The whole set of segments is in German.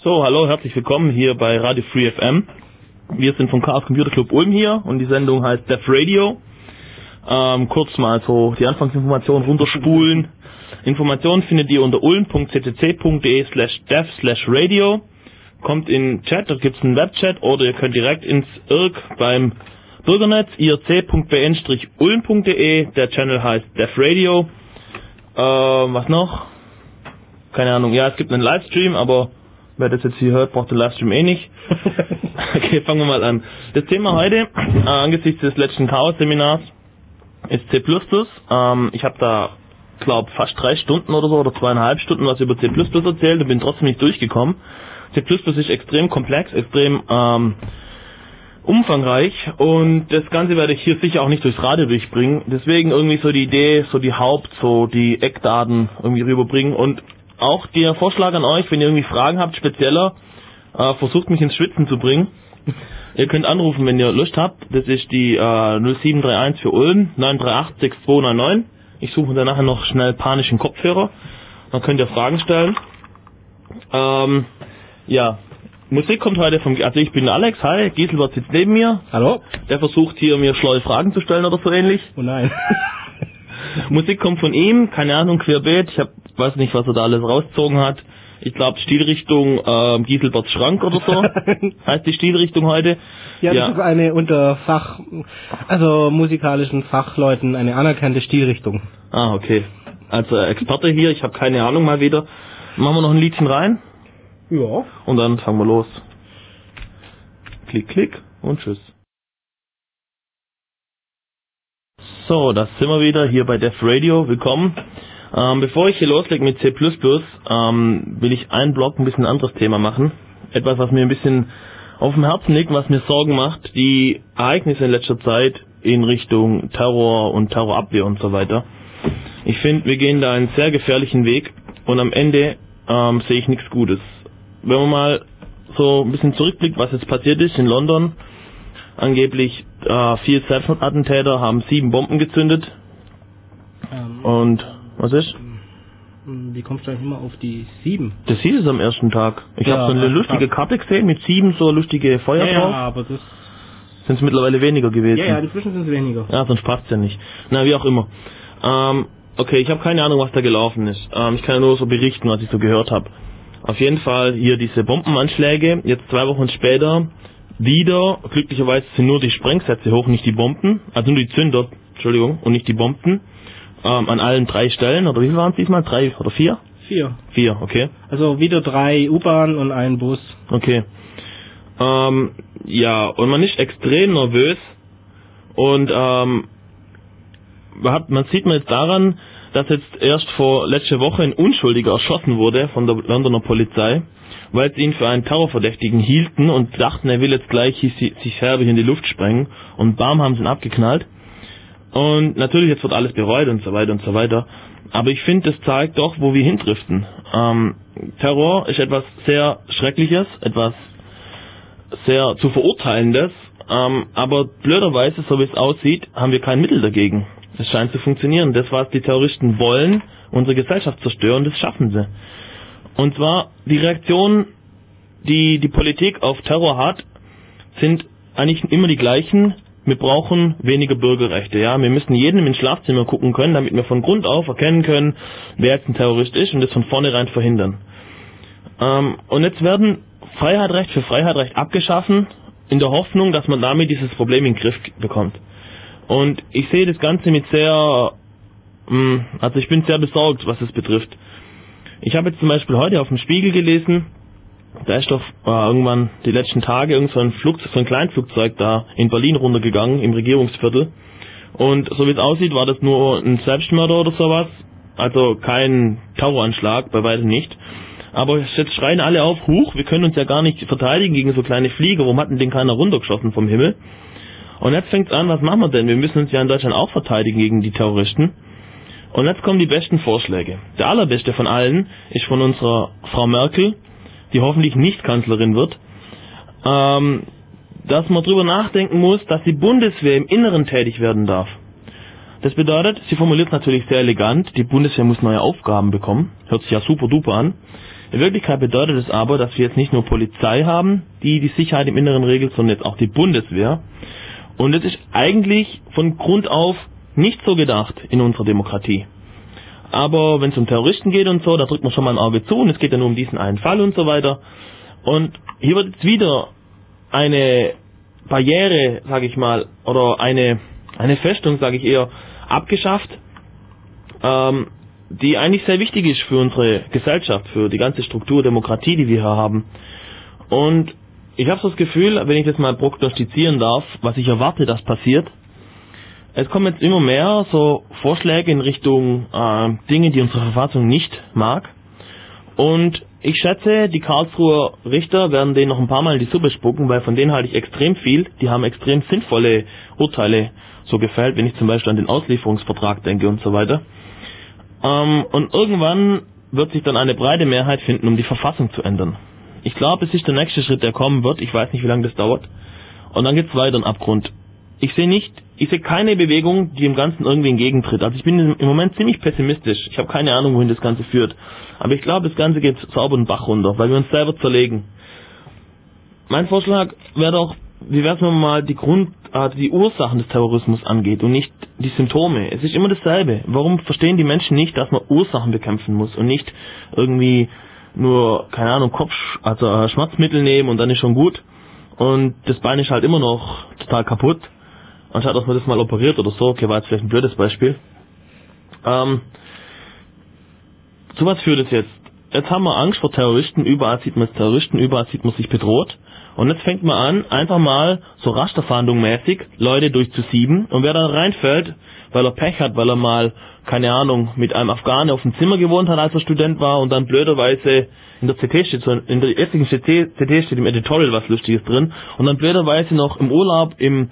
So, hallo, herzlich willkommen hier bei Radio Free FM. Wir sind vom Chaos Computer Club Ulm hier und die Sendung heißt Def Radio. Kurz mal so die Anfangsinformationen runterspulen. Informationen findet ihr unter ulm.ccc.de/def/radio. Kommt in den Chat, da gibt es einen Webchat oder ihr könnt direkt ins IRC beim Bürgernetz irc.bn-ulm.de. Der Channel heißt Def Radio. Was noch? Keine Ahnung. Ja, es gibt einen Livestream, aber wer das jetzt hier hört, braucht den Livestream eh nicht. Okay, fangen wir mal an. Das Thema heute, angesichts des letzten Chaos-Seminars, ist C++. Ich habe da, glaube fast 3 Stunden oder so, oder 2,5 Stunden was über C++ erzählt und bin trotzdem nicht durchgekommen. C++ ist extrem komplex, extrem umfangreich und das Ganze werde ich hier sicher auch nicht durchs Radio durchbringen. Deswegen irgendwie so die Idee, so die Eckdaten irgendwie rüberbringen und auch der Vorschlag an euch, wenn ihr irgendwie Fragen habt, spezieller, versucht mich ins Schwitzen zu bringen. Ihr könnt anrufen, wenn ihr Lust habt. Das ist die 0731 für Ulm, 938 6299. Ich suche dann nachher noch schnell panischen Kopfhörer. Dann könnt ihr Fragen stellen. Ja, Musik kommt heute also ich bin Alex, hi, Gieselbert sitzt neben mir. Hallo. Der versucht hier mir schlaue Fragen zu stellen oder so ähnlich. Oh nein. Musik kommt von ihm, keine Ahnung, querbeet. Ich weiß nicht, was er da alles rausgezogen hat. Ich glaube, Stilrichtung Gieselberts Schrank oder so heißt die Stilrichtung heute. Ja, das ist eine unter musikalischen Fachleuten eine anerkannte Stilrichtung. Ah, okay. Also Experte hier, ich habe keine Ahnung mal wieder. Machen wir noch ein Liedchen rein? Ja. Und dann fangen wir los. Klick, klick und tschüss. So, das sind wir wieder hier bei Def Radio. Willkommen. Bevor ich hier loslege mit C++, will ich einen Blog ein bisschen anderes Thema machen. Etwas, was mir ein bisschen auf dem Herzen liegt, was mir Sorgen macht. Die Ereignisse in letzter Zeit in Richtung Terror und Terrorabwehr und so weiter. Ich finde, wir gehen da einen sehr gefährlichen Weg und am Ende sehe ich nichts Gutes. Wenn man mal so ein bisschen zurückblickt, was jetzt passiert ist in London. Angeblich 4 Selbstmordattentäter haben 7 Bomben gezündet. Und was ist? Wie kommst du eigentlich immer auf die 7? Das hieß es am ersten Tag. Ich habe so eine lustige Karte gesehen mit 7 so lustige Feuer drauf. Ja, aber das... Sind es mittlerweile weniger gewesen? Ja, inzwischen sind es weniger. Ja, sonst passt es ja nicht. Na, wie auch immer. Okay, ich habe keine Ahnung, was da gelaufen ist. Ich kann ja nur so berichten, was ich so gehört habe. Auf jeden Fall hier diese Bombenanschläge. Jetzt 2 Wochen später wieder. Glücklicherweise sind nur die Sprengsätze hoch, nicht die Bomben. Also nur die Zünder, Entschuldigung, und nicht die Bomben. An allen 3 Stellen, oder wie viel waren es diesmal? 3 oder 4? 4. 4, okay. Also wieder 3 U-Bahn und ein Bus. Okay. Ja, und man ist extrem nervös und man sieht man jetzt daran, dass jetzt erst letzte Woche ein Unschuldiger erschossen wurde von der Londoner Polizei, weil sie ihn für einen Terrorverdächtigen hielten und dachten, er will jetzt gleich sich selber in die Luft sprengen und bam, haben sie ihn abgeknallt. Und natürlich, jetzt wird alles bereut und so weiter und so weiter. Aber ich finde, das zeigt doch, wo wir hindriften. Terror ist etwas sehr Schreckliches, etwas sehr zu Verurteilendes. Aber blöderweise, so wie es aussieht, haben wir kein Mittel dagegen. Es scheint zu funktionieren. Das, was die Terroristen wollen, unsere Gesellschaft zerstören, das schaffen sie. Und zwar, die Reaktionen, die die Politik auf Terror hat, sind eigentlich immer die gleichen. Wir brauchen weniger Bürgerrechte, ja. Wir müssen jedem ins Schlafzimmer gucken können, damit wir von Grund auf erkennen können, wer jetzt ein Terrorist ist und das von vornherein verhindern. Und jetzt werden Freiheitsrecht für Freiheitsrecht abgeschaffen, in der Hoffnung, dass man damit dieses Problem in den Griff bekommt. Und ich sehe das Ganze mit also ich bin sehr besorgt, was es betrifft. Ich habe jetzt zum Beispiel heute auf dem Spiegel gelesen, da ist doch irgendwann die letzten Tage so ein Kleinflugzeug da in Berlin runtergegangen, im Regierungsviertel. Und so wie es aussieht, war das nur ein Selbstmörder oder sowas. Also kein Terroranschlag, bei weitem nicht. Aber jetzt schreien alle auf, huch, wir können uns ja gar nicht verteidigen gegen so kleine Flieger, warum hat denn den keiner runtergeschossen vom Himmel? Und jetzt fängt's an, was machen wir denn? Wir müssen uns ja in Deutschland auch verteidigen gegen die Terroristen. Und jetzt kommen die besten Vorschläge. Der allerbeste von allen ist von unserer Frau Merkel, die hoffentlich nicht Kanzlerin wird, dass man drüber nachdenken muss, dass die Bundeswehr im Inneren tätig werden darf. Das bedeutet, sie formuliert es natürlich sehr elegant, die Bundeswehr muss neue Aufgaben bekommen. Hört sich ja super duper an. In Wirklichkeit bedeutet es aber, dass wir jetzt nicht nur Polizei haben, die die Sicherheit im Inneren regelt, sondern jetzt auch die Bundeswehr. Und das ist eigentlich von Grund auf nicht so gedacht in unserer Demokratie. Aber wenn es um Terroristen geht und so, da drückt man schon mal ein Auge zu und es geht ja nur um diesen einen Fall und so weiter. Und hier wird jetzt wieder eine Barriere, sage ich mal, oder eine Festung, sage ich eher, abgeschafft, die eigentlich sehr wichtig ist für unsere Gesellschaft, für die ganze Struktur Demokratie, die wir hier haben. Und ich habe so das Gefühl, wenn ich das mal prognostizieren darf, was ich erwarte, dass passiert, es kommen jetzt immer mehr so Vorschläge in Richtung Dinge, die unsere Verfassung nicht mag. Und ich schätze, die Karlsruher Richter werden denen noch ein paar Mal in die Suppe spucken, weil von denen halte ich extrem viel. Die haben extrem sinnvolle Urteile so gefällt, wenn ich zum Beispiel an den Auslieferungsvertrag denke und so weiter. Und irgendwann wird sich dann eine breite Mehrheit finden, um die Verfassung zu ändern. Ich glaube, es ist der nächste Schritt, der kommen wird. Ich weiß nicht, wie lange das dauert. Und dann geht's weiter in Abgrund. Ich sehe keine Bewegung, die dem Ganzen irgendwie entgegentritt. Also ich bin im Moment ziemlich pessimistisch. Ich habe keine Ahnung, wohin das Ganze führt. Aber ich glaube, das Ganze geht sauber den Bach runter, weil wir uns selber zerlegen. Mein Vorschlag wäre doch, wie wär's, wenn man mal die Ursachen des Terrorismus angeht und nicht die Symptome. Es ist immer dasselbe. Warum verstehen die Menschen nicht, dass man Ursachen bekämpfen muss und nicht irgendwie nur, keine Ahnung, Schmerzmittel nehmen und dann ist schon gut. Und das Bein ist halt immer noch total kaputt. Anstatt dass man das mal operiert oder so. Okay, war jetzt vielleicht ein blödes Beispiel. Zu was führt es jetzt? Jetzt haben wir Angst vor Terroristen. Überall sieht man Terroristen, überall sieht man sich bedroht. Und jetzt fängt man an, einfach mal so Rasterfahndung mäßig Leute durchzusieben. Und wer dann reinfällt, weil er Pech hat, weil er mal, keine Ahnung, mit einem Afghanen auf dem Zimmer gewohnt hat, als er Student war und dann blöderweise in der jetzigen CT steht im Editorial was Lustiges drin und dann blöderweise noch im Urlaub in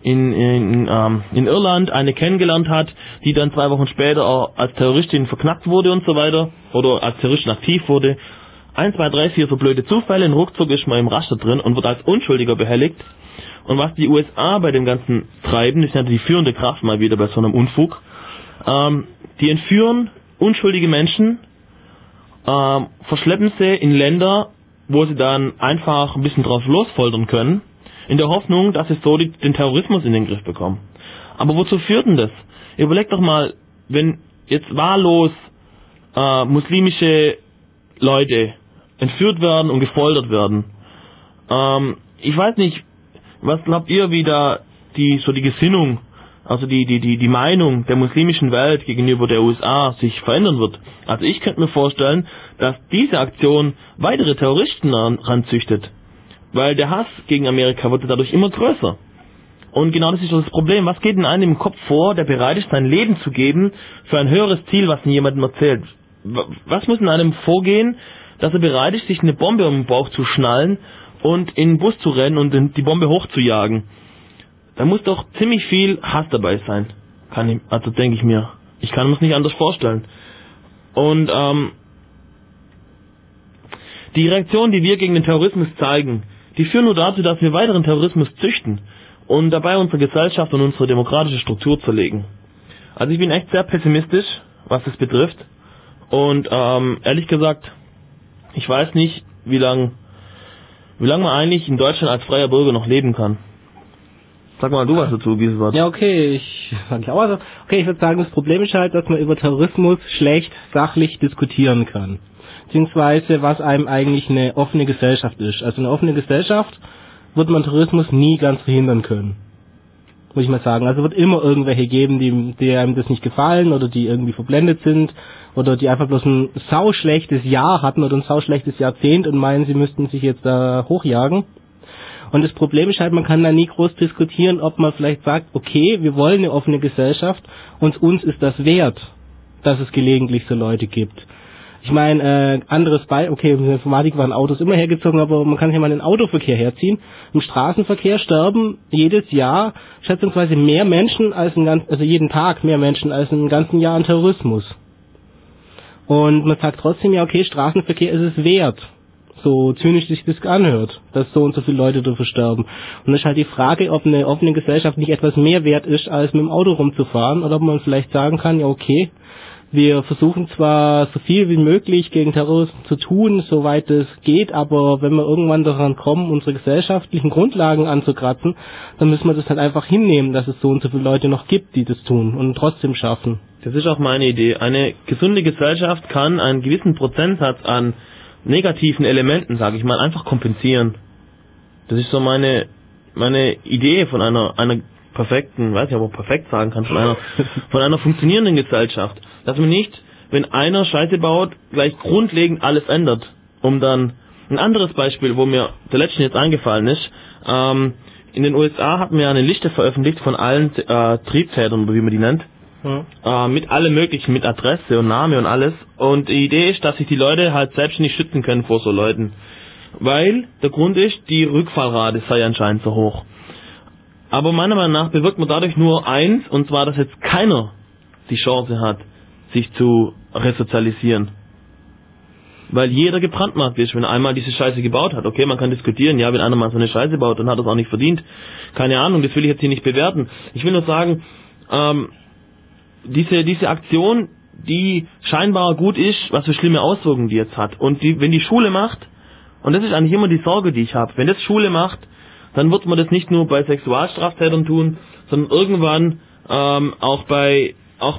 Irland eine kennengelernt hat, die dann 2 Wochen später auch als Terroristin verknackt wurde und so weiter oder als Terroristin aktiv wurde. 1, 2, 3, 4 so blöde Zufälle, ein Ruckzuck ist man im Raster drin und wird als Unschuldiger behelligt. Und was die USA bei dem Ganzen treiben, ist natürlich die führende Kraft mal wieder bei so einem Unfug. Die entführen unschuldige Menschen, verschleppen sie in Länder, wo sie dann einfach ein bisschen drauf losfoltern können, in der Hoffnung, dass sie so den Terrorismus in den Griff bekommen. Aber wozu führt denn das? Überlegt doch mal, wenn jetzt wahllos muslimische Leute entführt werden und gefoltert werden. Ich weiß nicht, was glaubt ihr, wie da die Gesinnung, also die Meinung der muslimischen Welt gegenüber der USA sich verändern wird? Also ich könnte mir vorstellen, dass diese Aktion weitere Terroristen ranzüchtet, weil der Hass gegen Amerika wird dadurch immer größer. Und genau das ist das Problem. Was geht in einem im Kopf vor, der bereit ist, sein Leben zu geben für ein höheres Ziel, was ihm jemandem erzählt? Was muss in einem vorgehen, dass er bereit ist, sich eine Bombe um den Bauch zu schnallen und in den Bus zu rennen und die Bombe hochzujagen? Da muss doch ziemlich viel Hass dabei sein. Denke ich mir. Ich kann mir es nicht anders vorstellen. Und die Reaktion, die wir gegen den Terrorismus zeigen, die führen nur dazu, dass wir weiteren Terrorismus züchten und dabei unsere Gesellschaft und unsere demokratische Struktur zerlegen. Also ich bin echt sehr pessimistisch, was das betrifft. Und ehrlich gesagt, ich weiß nicht, wie lang man eigentlich in Deutschland als freier Bürger noch leben kann. Sag mal du was dazu, Giesewart. Ja, okay, ich würde sagen, das Problem ist halt, dass man über Terrorismus schlecht sachlich diskutieren kann. Beziehungsweise, was einem eigentlich eine offene Gesellschaft ist. Also eine offene Gesellschaft wird man Terrorismus nie ganz verhindern können. Muss ich mal sagen. Also wird immer irgendwelche geben, die einem das nicht gefallen oder die irgendwie verblendet sind oder die einfach bloß ein sauschlechtes Jahr hatten oder ein sauschlechtes Jahrzehnt und meinen, sie müssten sich jetzt da hochjagen. Und das Problem ist halt, man kann da nie groß diskutieren, ob man vielleicht sagt, okay, wir wollen eine offene Gesellschaft und uns ist das wert, dass es gelegentlich so Leute gibt. Ich meine, anderes Beispiel, okay, in der Informatik waren Autos immer hergezogen, aber man kann hier mal den Autoverkehr herziehen. Im Straßenverkehr sterben jedes Jahr schätzungsweise mehr Menschen jeden Tag mehr Menschen als im ganzen Jahr an Terrorismus. Und man sagt trotzdem, ja okay, Straßenverkehr ist es wert. So zynisch sich das anhört, dass so und so viele Leute dafür sterben. Und das ist halt die Frage, ob eine offene Gesellschaft nicht etwas mehr wert ist, als mit dem Auto rumzufahren, oder ob man vielleicht sagen kann, ja okay, wir versuchen zwar so viel wie möglich gegen Terrorismus zu tun, soweit es geht, aber wenn wir irgendwann daran kommen, unsere gesellschaftlichen Grundlagen anzukratzen, dann müssen wir das halt einfach hinnehmen, dass es so und so viele Leute noch gibt, die das tun und trotzdem schaffen. Das ist auch meine Idee. Eine gesunde Gesellschaft kann einen gewissen Prozentsatz an negativen Elementen, sage ich mal, einfach kompensieren. Das ist so meine Idee von einer perfekten, weiß nicht, ob man perfekt sagen kann, von einer funktionierenden Gesellschaft. Dass man nicht, wenn einer Scheiße baut, gleich grundlegend alles ändert. Um dann, ein anderes Beispiel, wo mir der letzten jetzt eingefallen ist, in den USA hatten wir eine Liste veröffentlicht von allen Triebtätern, wie man die nennt, mit allem möglichen, mit Adresse und Name und alles. Und die Idee ist, dass sich die Leute halt selbst nicht schützen können vor so Leuten. Weil der Grund ist, die Rückfallrate sei anscheinend so hoch. Aber meiner Meinung nach bewirkt man dadurch nur eins, und zwar, dass jetzt keiner die Chance hat, sich zu resozialisieren. Weil jeder gebrandmarkt ist, wenn er einmal diese Scheiße gebaut hat. Okay, man kann diskutieren, ja, wenn einer mal so eine Scheiße baut, dann hat er es auch nicht verdient. Keine Ahnung, das will ich jetzt hier nicht bewerten. Ich will nur sagen, diese Aktion, die scheinbar gut ist, was für schlimme Auswirkungen die jetzt hat. Und wenn die Schule macht, und das ist eigentlich immer die Sorge, die ich habe, wenn das Schule macht, dann wird man das nicht nur bei Sexualstraftätern tun, sondern irgendwann auch bei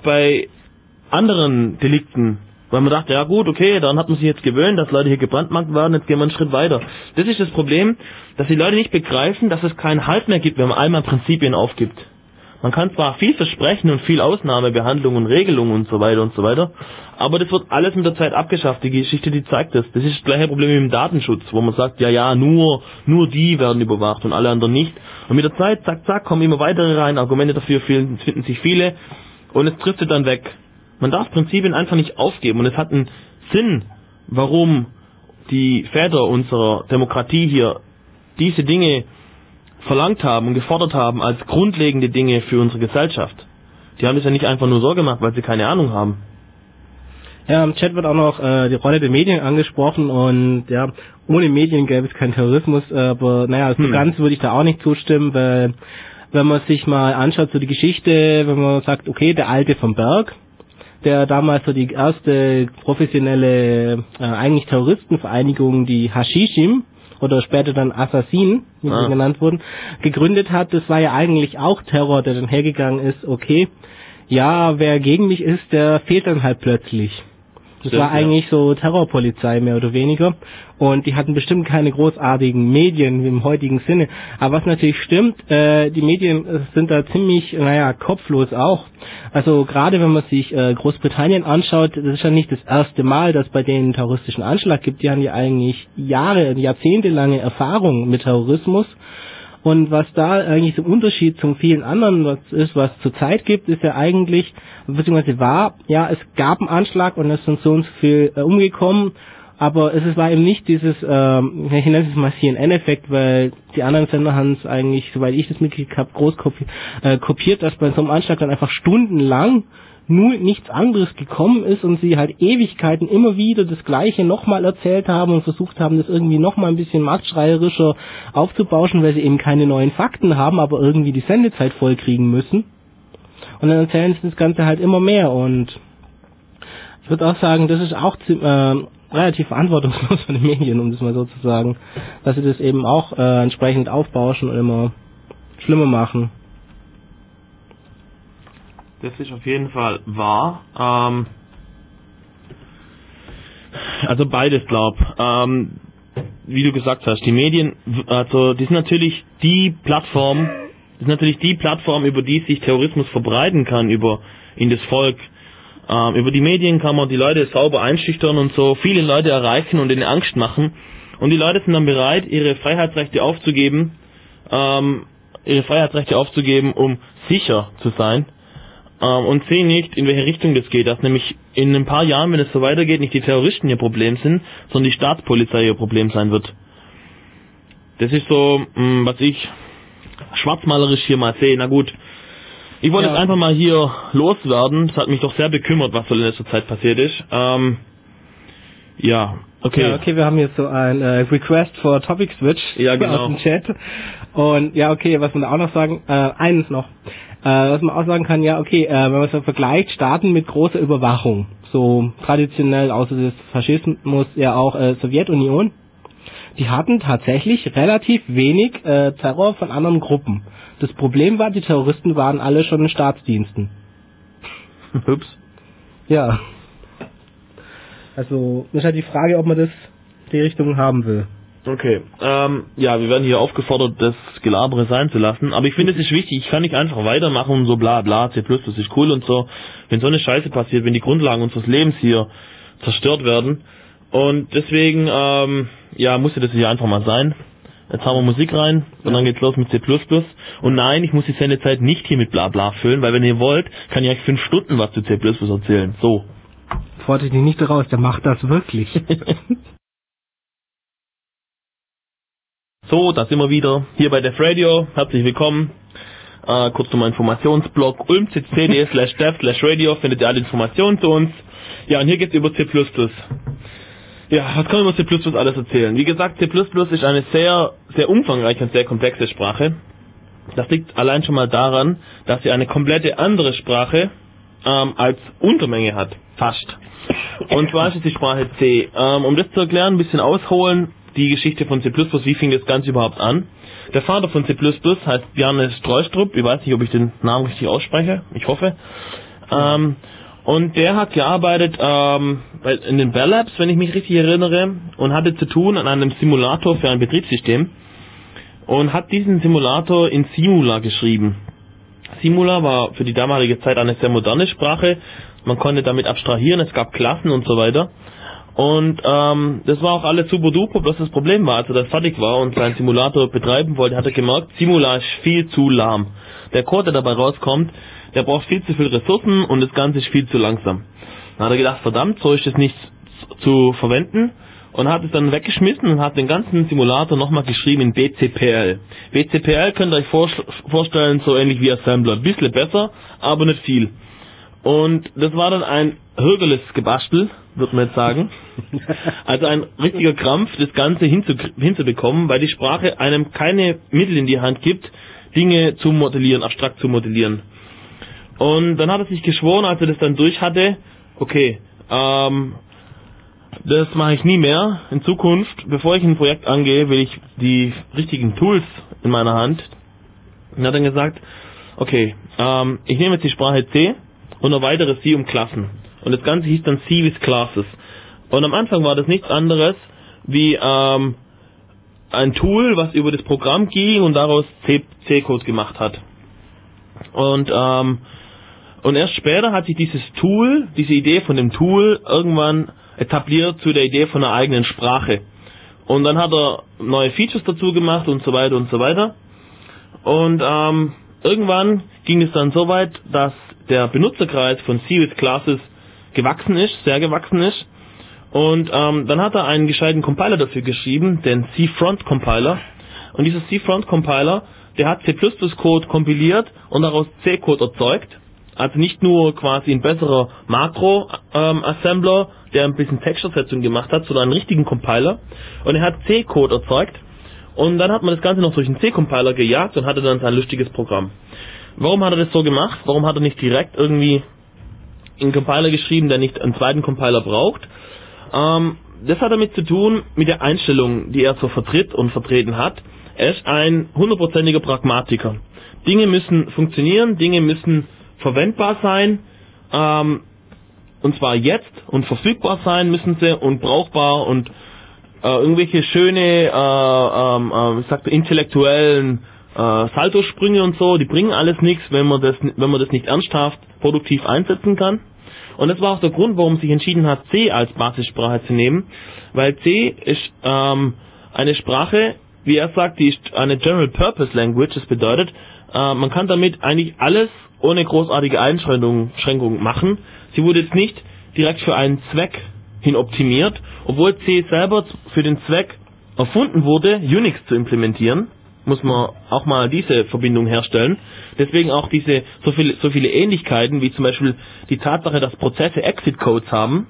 anderen Delikten, weil man dachte, ja gut, okay, dann hat man sich jetzt gewöhnt, dass Leute hier gebrandmarkt werden, jetzt gehen wir einen Schritt weiter. Das ist das Problem, dass die Leute nicht begreifen, dass es keinen Halt mehr gibt, wenn man einmal Prinzipien aufgibt. Man kann zwar viel versprechen und viel Ausnahmebehandlung und Regelungen und so weiter, aber das wird alles mit der Zeit abgeschafft. Die Geschichte, die zeigt das. Das ist das gleiche Problem mit dem Datenschutz, wo man sagt, ja, nur die werden überwacht und alle anderen nicht. Und mit der Zeit, zack, kommen immer weitere rein, Argumente dafür finden sich viele und es driftet dann weg. Man darf Prinzipien einfach nicht aufgeben und es hat einen Sinn, warum die Väter unserer Demokratie hier diese Dinge verlangt haben und gefordert haben als grundlegende Dinge für unsere Gesellschaft. Die haben das ja nicht einfach nur so gemacht, weil sie keine Ahnung haben. Ja, im Chat wird auch noch die Rolle der Medien angesprochen und ja, ohne Medien gäbe es keinen Terrorismus, aber naja, so ganz würde ich da auch nicht zustimmen, weil wenn man sich mal anschaut, so die Geschichte, wenn man sagt, okay, der Alte vom Berg, der damals so die erste professionelle, eigentlich Terroristenvereinigung, die Hashishim, oder später dann Assassin, wie sie genannt wurden, gegründet hat, das war ja eigentlich auch Terror, der dann hergegangen ist, okay, ja, wer gegen mich ist, der fehlt dann halt plötzlich. Das war eigentlich so Terrorpolizei, mehr oder weniger. Und die hatten bestimmt keine großartigen Medien im heutigen Sinne. Aber was natürlich stimmt, die Medien sind da ziemlich, kopflos auch. Also gerade wenn man sich Großbritannien anschaut, das ist ja nicht das erste Mal, dass bei denen einen terroristischen Anschlag gibt. Die haben ja eigentlich jahrzehntelange Erfahrung mit Terrorismus. Und was da eigentlich so ein Unterschied zum vielen anderen was es zurzeit gibt, ist ja eigentlich, beziehungsweise war, ja, es gab einen Anschlag und es sind so und so viel umgekommen, aber es war eben nicht dieses, ich nenne es mal CNN-Effekt, weil die anderen Sender haben es eigentlich, soweit ich das mitgekriegt habe, groß kopiert, dass bei so einem Anschlag dann einfach stundenlang nur nichts anderes gekommen ist und sie halt Ewigkeiten immer wieder das Gleiche nochmal erzählt haben und versucht haben, das irgendwie nochmal ein bisschen marktschreierischer aufzubauschen, weil sie eben keine neuen Fakten haben, aber irgendwie die Sendezeit vollkriegen müssen. Und dann erzählen sie das Ganze halt immer mehr und ich würde auch sagen, das ist auch relativ verantwortungslos von den Medien, um das mal so zu sagen, dass sie das eben auch entsprechend aufbauschen und immer schlimmer machen. Das ist auf jeden Fall wahr. Also beides, wie du gesagt hast, die Medien, also die sind natürlich die Plattform, über die sich Terrorismus verbreiten kann in das Volk. Über die Medien kann man die Leute sauber einschüchtern und so viele Leute erreichen und ihnen Angst machen. Und die Leute sind dann bereit, ihre Freiheitsrechte aufzugeben, um sicher zu sein. Und sehen nicht, in welche Richtung das geht. Dass nämlich in ein paar Jahren, wenn es so weitergeht, nicht die Terroristen ihr Problem sind, sondern die Staatspolizei ihr Problem sein wird. Das ist so, was ich schwarzmalerisch hier mal sehe. Na gut, ich wollte jetzt einfach mal hier loswerden. Es hat mich doch sehr bekümmert, was so in letzter Zeit passiert ist. Okay. Ja, okay, wir haben jetzt so ein Request for Topic Switch aus dem Chat. Und ja, okay, was man auch noch sagen, eines noch. Was man auch sagen kann, ja, okay, wenn man so vergleicht, Staaten mit großer Überwachung, so traditionell außer des Faschismus ja auch Sowjetunion, die hatten tatsächlich relativ wenig Terror von anderen Gruppen. Das Problem war, die Terroristen waren alle schon in Staatsdiensten. Ups. Ja. Also, ist halt die Frage, ob man das die Richtung haben will. Okay, ja, wir werden hier aufgefordert, das Gelabere sein zu lassen, aber ich finde, es ist wichtig, ich kann nicht einfach weitermachen und so bla bla, C++ ist cool und so, wenn so eine Scheiße passiert, wenn die Grundlagen unseres Lebens hier zerstört werden, und deswegen, ja, musste das hier einfach mal sein. Jetzt haben wir Musik rein und dann geht's los mit C++. Und nein, ich muss die Sendezeit nicht hier mit bla bla füllen, weil wenn ihr wollt, kann ich euch 5 Stunden was zu C++ erzählen, so. Fordert dich nicht raus, der macht das wirklich. So, da sind wir wieder, hier bei Def Radio, herzlich willkommen. Kurz zum Informationsblog, ulm.cc/dev/radio findet ihr alle Informationen zu uns. Ja, und hier geht's über C++. Ja, was kann man über C++ alles erzählen? Wie gesagt, C++ ist eine sehr, sehr umfangreiche und sehr komplexe Sprache. Das liegt allein schon mal daran, dass sie eine komplette andere Sprache als Untermenge hat, fast. Und zwar ist es die Sprache C. Um das zu erklären, ein bisschen ausholen, die Geschichte von C++, wie fing das Ganze überhaupt an? Der Vater von C++ heißt Bjarne Stroustrup, ich weiß nicht, ob ich den Namen richtig ausspreche, ich hoffe. Und der hat gearbeitet in den Bell Labs, wenn ich mich richtig erinnere, und hatte zu tun an einem Simulator für ein Betriebssystem und hat diesen Simulator in Simula geschrieben. Simula war für die damalige Zeit eine sehr moderne Sprache, man konnte damit abstrahieren, es gab Klassen und so weiter. Und das war auch alles super duper, bloß das Problem war, als er dann fertig war und seinen Simulator betreiben wollte, hat er gemerkt, Simula ist viel zu lahm. Der Code, der dabei rauskommt, der braucht viel zu viel Ressourcen und das Ganze ist viel zu langsam. Dann hat er gedacht, verdammt, so ist das nicht zu verwenden, und hat es dann weggeschmissen und hat den ganzen Simulator nochmal geschrieben in BCPL. BCPL könnt ihr euch vorstellen, so ähnlich wie Assembler. Ein bisschen besser, aber nicht viel. Und das war dann ein Hürgeles-Gebastel, würde man jetzt sagen. Also ein richtiger Krampf, das Ganze hinzubekommen, weil die Sprache einem keine Mittel in die Hand gibt, Dinge zu modellieren, abstrakt zu modellieren. Und dann hat er sich geschworen, als er das dann durch hatte, okay, das mache ich nie mehr. In Zukunft, bevor ich ein Projekt angehe, will ich die richtigen Tools in meiner Hand. Und hat dann gesagt, okay, ich nehme jetzt die Sprache C und erweitere sie um Klassen. Und das Ganze hieß dann C with Classes. Und am Anfang war das nichts anderes wie ein Tool, was über das Programm ging und daraus C-Code gemacht hat. Und erst später hat sich dieses Tool, diese Idee von dem Tool irgendwann etabliert zu der Idee von einer eigenen Sprache. Und dann hat er neue Features dazu gemacht und so weiter und so weiter. Und irgendwann ging es dann so weit, dass der Benutzerkreis von C with Classes gewachsen ist, sehr gewachsen ist. Und dann hat er einen gescheiten Compiler dafür geschrieben, den C-Front Compiler. Und dieser C-Front Compiler, der hat C++-Code kompiliert und daraus C-Code erzeugt. Also nicht nur quasi ein besserer Makro-Assembler, der ein bisschen Textursetzung gemacht hat, sondern einen richtigen Compiler. Und er hat C-Code erzeugt. Und dann hat man das Ganze noch durch einen C-Compiler gejagt und hatte dann sein lustiges Programm. Warum hat er das so gemacht? Warum hat er nicht direkt irgendwie einen Compiler geschrieben, der nicht einen zweiten Compiler braucht? Das hat damit zu tun mit der Einstellung, die er so vertritt und vertreten hat. Er ist ein 100%iger Pragmatiker. Dinge müssen funktionieren, Dinge müssen verwendbar sein, und zwar jetzt, und verfügbar sein müssen sie und brauchbar, und irgendwelche schöne, ich sagte, intellektuellen Saltosprünge und so, die bringen alles nichts, wenn man das nicht ernsthaft produktiv einsetzen kann. Und das war auch der Grund, warum sich entschieden hat, C als Basissprache zu nehmen, weil C ist eine Sprache, wie er sagt, die ist eine General Purpose Language. Das bedeutet, man kann damit eigentlich alles ohne großartige Einschränkungen machen. Sie wurde jetzt nicht direkt für einen Zweck hin optimiert, obwohl C selber für den Zweck erfunden wurde, Unix zu implementieren. Muss man auch mal diese Verbindung herstellen. Deswegen auch so viele Ähnlichkeiten, wie zum Beispiel die Tatsache, dass Prozesse Exit-Codes haben.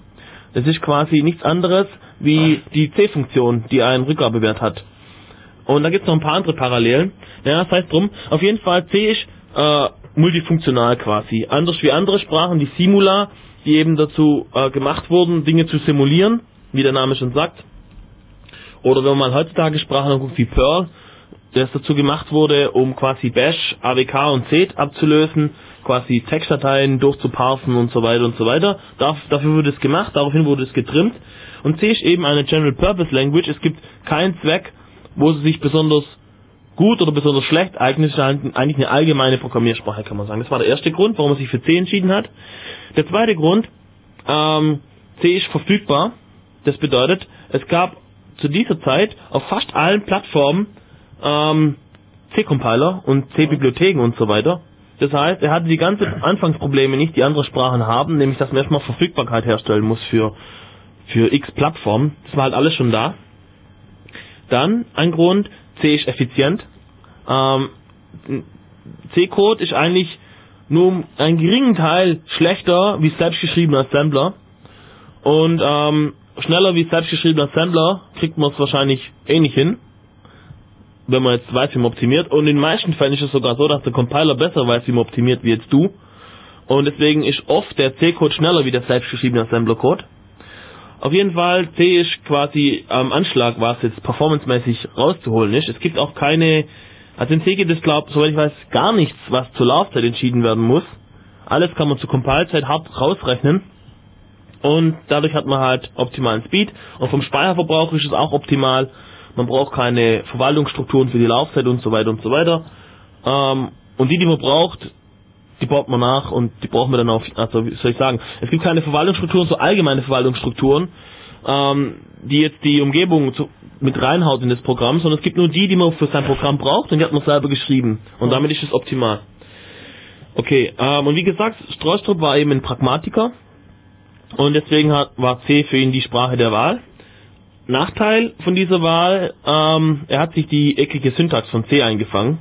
Das ist quasi nichts anderes wie die C-Funktion, die einen Rückgabewert hat. Und da gibt es noch ein paar andere Parallelen. Ja, das heißt drum, auf jeden Fall C ist multifunktional quasi. Anders wie andere Sprachen, wie Simula, die eben dazu gemacht wurden, Dinge zu simulieren, wie der Name schon sagt. Oder wenn man mal heutzutage Sprachen anguckt wie Perl, das dazu gemacht wurde, um quasi Bash, AWK und Sed abzulösen, quasi Textdateien durchzuparsen und so weiter und so weiter. Dafür wurde es gemacht, daraufhin wurde es getrimmt. Und C ist eben eine General Purpose Language. Es gibt keinen Zweck, wo sie sich besonders gut oder besonders schlecht eignet. Es ist eigentlich eine allgemeine Programmiersprache, kann man sagen. Das war der erste Grund, warum man sich für C entschieden hat. Der zweite Grund, C ist verfügbar. Das bedeutet, es gab zu dieser Zeit auf fast allen Plattformen C-Compiler und C-Bibliotheken und so weiter. Das heißt, er hatte die ganzen Anfangsprobleme nicht, die andere Sprachen haben, nämlich dass man erstmal Verfügbarkeit herstellen muss für x Plattformen. Das war halt alles schon da. Dann ein Grund, C ist effizient. C-Code ist eigentlich nur um einen geringen Teil schlechter wie selbstgeschriebener Assembler. Und schneller wie selbstgeschriebener Assembler kriegt man es wahrscheinlich eh nicht hin, wenn man jetzt weiß, wie man optimiert. Und in den meisten Fällen ist es sogar so, dass der Compiler besser weiß, wie man optimiert, wie jetzt du. Und deswegen ist oft der C-Code schneller wie der selbstgeschriebene Assembler-Code. Auf jeden Fall, C ist quasi am Anschlag, was jetzt performancemäßig rauszuholen ist. Es gibt auch keine, also in C gibt es, soweit ich weiß, gar nichts, was zur Laufzeit entschieden werden muss. Alles kann man zur Compile-Zeit hart rausrechnen. Und dadurch hat man halt optimalen Speed. Und vom Speicherverbrauch ist es auch optimal. Man braucht keine Verwaltungsstrukturen für die Laufzeit und so weiter und so weiter. Und die man braucht, die baut man nach und die braucht man dann auch, also wie soll ich sagen, es gibt keine Verwaltungsstrukturen, so allgemeine Verwaltungsstrukturen, die jetzt die Umgebung mit reinhaut in das Programm, sondern es gibt nur die man für sein Programm braucht und die hat man selber geschrieben. Und damit ist es optimal. Okay, und wie gesagt, Stroustrup war eben ein Pragmatiker und deswegen war C für ihn die Sprache der Wahl. Nachteil von dieser Wahl, er hat sich die eklige Syntax von C eingefangen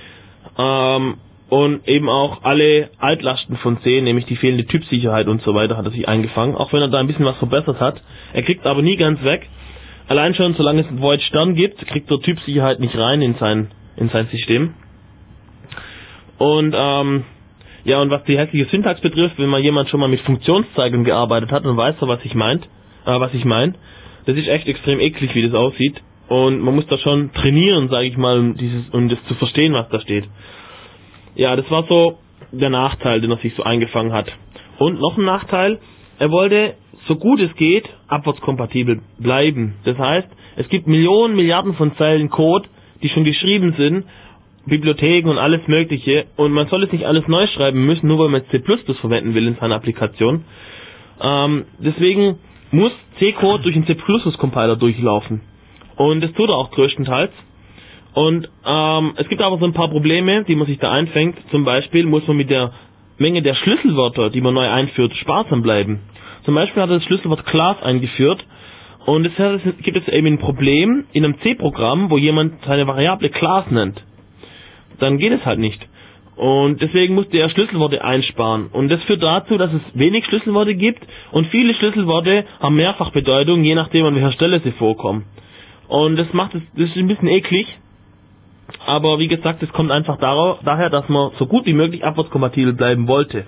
und eben auch alle Altlasten von C, nämlich die fehlende Typsicherheit und so weiter, hat er sich eingefangen, auch wenn er da ein bisschen was verbessert hat. Er kriegt aber nie ganz weg. Allein schon, solange es einen Void Stern gibt, kriegt er Typsicherheit nicht rein in sein System. Und ja, und was die hässliche Syntax betrifft, wenn mal jemand schon mal mit Funktionszeichen gearbeitet hat, dann weiß er, was ich meine. Das ist echt extrem eklig, wie das aussieht. Und man muss da schon trainieren, sage ich mal, um das zu verstehen, was da steht. Ja, das war so der Nachteil, den er sich so eingefangen hat. Und noch ein Nachteil, er wollte, so gut es geht, abwärtskompatibel bleiben. Das heißt, es gibt Millionen, Milliarden von Zeilen Code, die schon geschrieben sind, Bibliotheken und alles Mögliche. Und man soll es nicht alles neu schreiben müssen, nur weil man C++ verwenden will in seiner Applikation. Deswegen muss C-Code durch den C++-Compiler durchlaufen. Und das tut er auch größtenteils. Und es gibt aber so ein paar Probleme, die man sich da einfängt. Zum Beispiel muss man mit der Menge der Schlüsselwörter, die man neu einführt, sparsam bleiben. Zum Beispiel hat er das Schlüsselwort Class eingeführt. Und es gibt jetzt eben ein Problem in einem C-Programm, wo jemand seine Variable Class nennt. Dann geht es halt nicht. Und deswegen musste er Schlüsselworte einsparen. Und das führt dazu, dass es wenig Schlüsselworte gibt und viele Schlüsselworte haben Mehrfachbedeutung, je nachdem an welcher Stelle sie vorkommen. Und das ist ein bisschen eklig. Aber wie gesagt, es kommt einfach daher, dass man so gut wie möglich abwärtskompatibel bleiben wollte.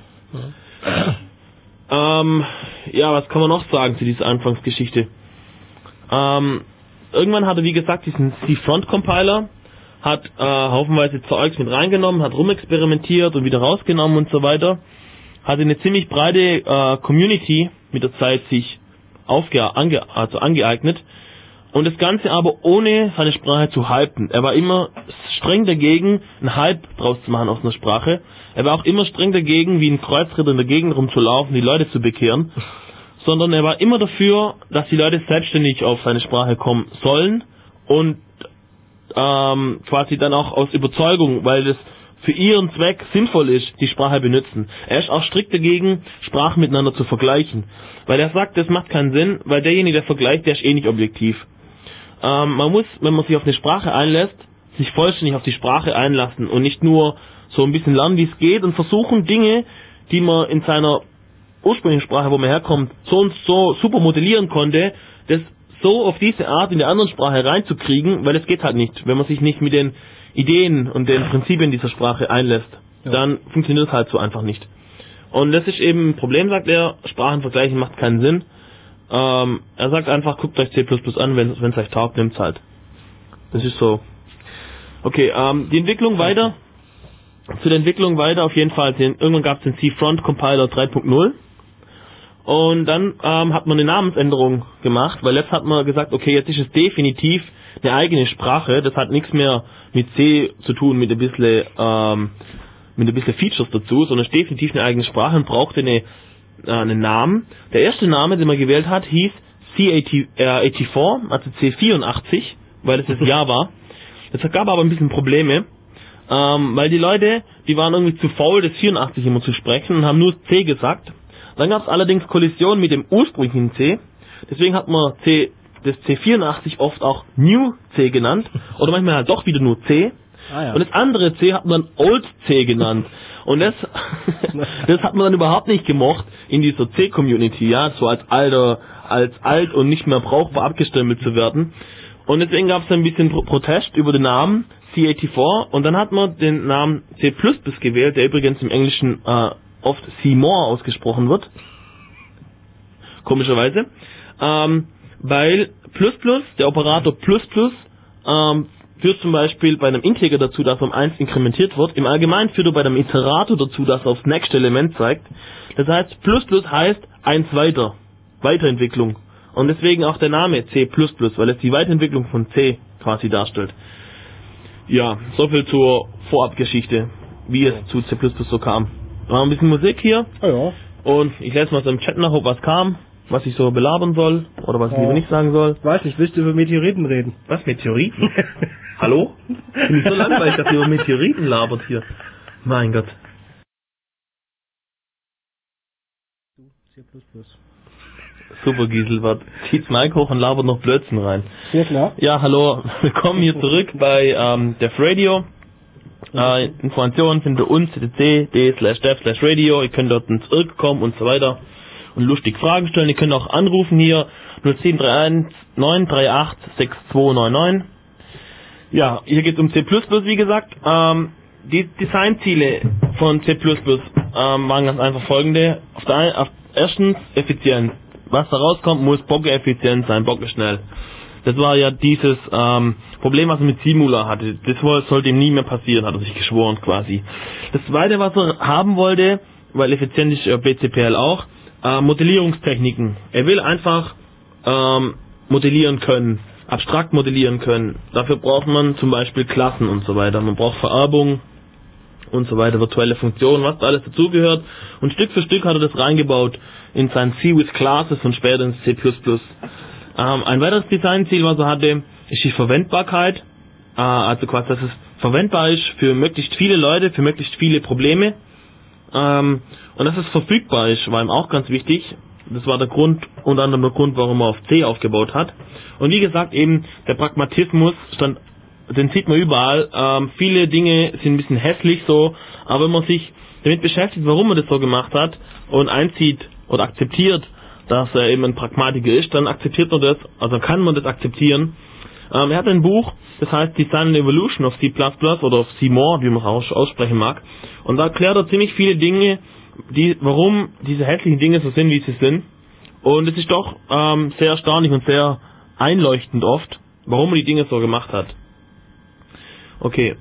Ja, was kann man noch sagen zu dieser Anfangsgeschichte? Irgendwann hat er, wie gesagt, diesen C-Front-Compiler, hat haufenweise Zeugs mit reingenommen, hat rumexperimentiert und wieder rausgenommen und so weiter. Hatte eine ziemlich breite Community mit der Zeit sich angeeignet. Und das Ganze aber ohne seine Sprache zu hypen. Er war immer streng dagegen, einen Hype draus zu machen aus einer Sprache. Er war auch immer streng dagegen, wie ein Kreuzritter in der Gegend rumzulaufen, die Leute zu bekehren. Sondern er war immer dafür, dass die Leute selbstständig auf seine Sprache kommen sollen und quasi dann auch aus Überzeugung, weil das für ihren Zweck sinnvoll ist, die Sprache benutzen. Er ist auch strikt dagegen, Sprachen miteinander zu vergleichen. Weil er sagt, das macht keinen Sinn, weil derjenige, der vergleicht, der ist eh nicht objektiv. Man muss, wenn man sich auf eine Sprache einlässt, sich vollständig auf die Sprache einlassen und nicht nur so ein bisschen lernen, wie es geht und versuchen, Dinge, die man in seiner ursprüngliche Sprache, wo man herkommt, so und so super modellieren konnte, das so auf diese Art in der anderen Sprache reinzukriegen, weil es geht halt nicht, wenn man sich nicht mit den Ideen und den Prinzipien dieser Sprache einlässt, dann funktioniert es halt so einfach nicht. Und das ist eben ein Problem, sagt er, Sprachen vergleichen macht keinen Sinn. Er sagt einfach, guckt euch C++ an, wenn es euch taugt, nimmt's halt. Das ist so. Okay, die Entwicklung weiter. Zu der Entwicklung weiter auf jeden Fall. Irgendwann gab es den C-Front Compiler 3.0. Und dann hat man eine Namensänderung gemacht, weil jetzt hat man gesagt, okay, jetzt ist es definitiv eine eigene Sprache. Das hat nichts mehr mit C zu tun, mit ein bisschen Features dazu, sondern es ist definitiv eine eigene Sprache und brauchte einen Namen. Der erste Name, den man gewählt hat, hieß C84, also C84, weil es das Jahr war. Es gab aber ein bisschen Probleme, weil die Leute, die waren irgendwie zu faul, das 84 immer zu sprechen und haben nur C gesagt. Dann gab es allerdings Kollisionen mit dem ursprünglichen C, deswegen hat man das C84 oft auch New C genannt, oder manchmal halt doch wieder nur C. Und das andere C hat man Old C genannt. Und das hat man dann überhaupt nicht gemocht in dieser C-Community, ja, so als alt und nicht mehr brauchbar abgestempelt zu werden. Und deswegen gab es ein bisschen Protest über den Namen C84 und dann hat man den Namen C++ gewählt, der übrigens im Englischen oft C-More ausgesprochen wird. Komischerweise. Weil der Operator führt zum Beispiel bei einem Integer dazu, dass um 1 inkrementiert wird. Im Allgemeinen führt er bei einem Iterator dazu, dass er aufs nächste Element zeigt. Das heißt, heißt 1 weiter. Weiterentwicklung. Und deswegen auch der Name C++, weil es die Weiterentwicklung von C quasi darstellt. Ja, soviel zur Vorabgeschichte, wie es zu C++ so kam. Wir haben ein bisschen Musik hier. Ja. Und ich lese mal so im Chat nach, ob was kam, was ich so belabern soll oder was ich lieber nicht sagen soll. Weiß nicht, willst du über Meteoriten reden? Was, Meteoriten? Hallo? Finde ich so langweilig, dass ihr über Meteoriten labert hier. Mein Gott. C++. Super, Giselbert. Zieht's Mic hoch und labert noch Blödsinn rein. Ja, klar. Ja, hallo. Willkommen hier zurück bei Dev Radio. Informationen findet ihr uns, ctc.d/dev/radio. Ihr könnt dort ins Irk kommen und so weiter und lustig Fragen stellen. Ihr könnt auch anrufen hier 0731 938 6299. Ja, hier geht es um C++, wie gesagt. Die Designziele von C++ waren ganz einfach folgende. Erstens Effizienz. Was da rauskommt, muss bocke-effizient sein, bocke-schnell. Das war ja dieses Problem, was er mit Simula hatte. Das sollte ihm nie mehr passieren, hat er sich geschworen quasi. Das zweite, was er haben wollte, weil effizient ist BCPL auch, Modellierungstechniken. Er will einfach modellieren können, abstrakt modellieren können. Dafür braucht man zum Beispiel Klassen und so weiter. Man braucht Vererbung und so weiter, virtuelle Funktionen, was da alles dazugehört. Und Stück für Stück hat er das reingebaut in sein C with Classes und später ins C++. Ein weiteres Designziel, was er hatte, ist die Verwendbarkeit. Also quasi, dass es verwendbar ist für möglichst viele Leute, für möglichst viele Probleme. Und dass es verfügbar ist, war ihm auch ganz wichtig. Das war unter anderem der Grund, warum er auf C aufgebaut hat. Und wie gesagt, eben der Pragmatismus den sieht man überall. Viele Dinge sind ein bisschen hässlich so, aber wenn man sich damit beschäftigt, warum man das so gemacht hat und einzieht oder akzeptiert, dass er eben ein Pragmatiker ist, dann akzeptiert man das, also kann man das akzeptieren. Er hat ein Buch, das heißt Design and Evolution of C++ oder of C-More, wie man es auch aussprechen mag. Und da erklärt er ziemlich viele Dinge, warum diese hässlichen Dinge so sind, wie sie sind. Und es ist doch sehr erstaunlich und sehr einleuchtend oft, warum er die Dinge so gemacht hat. Okay,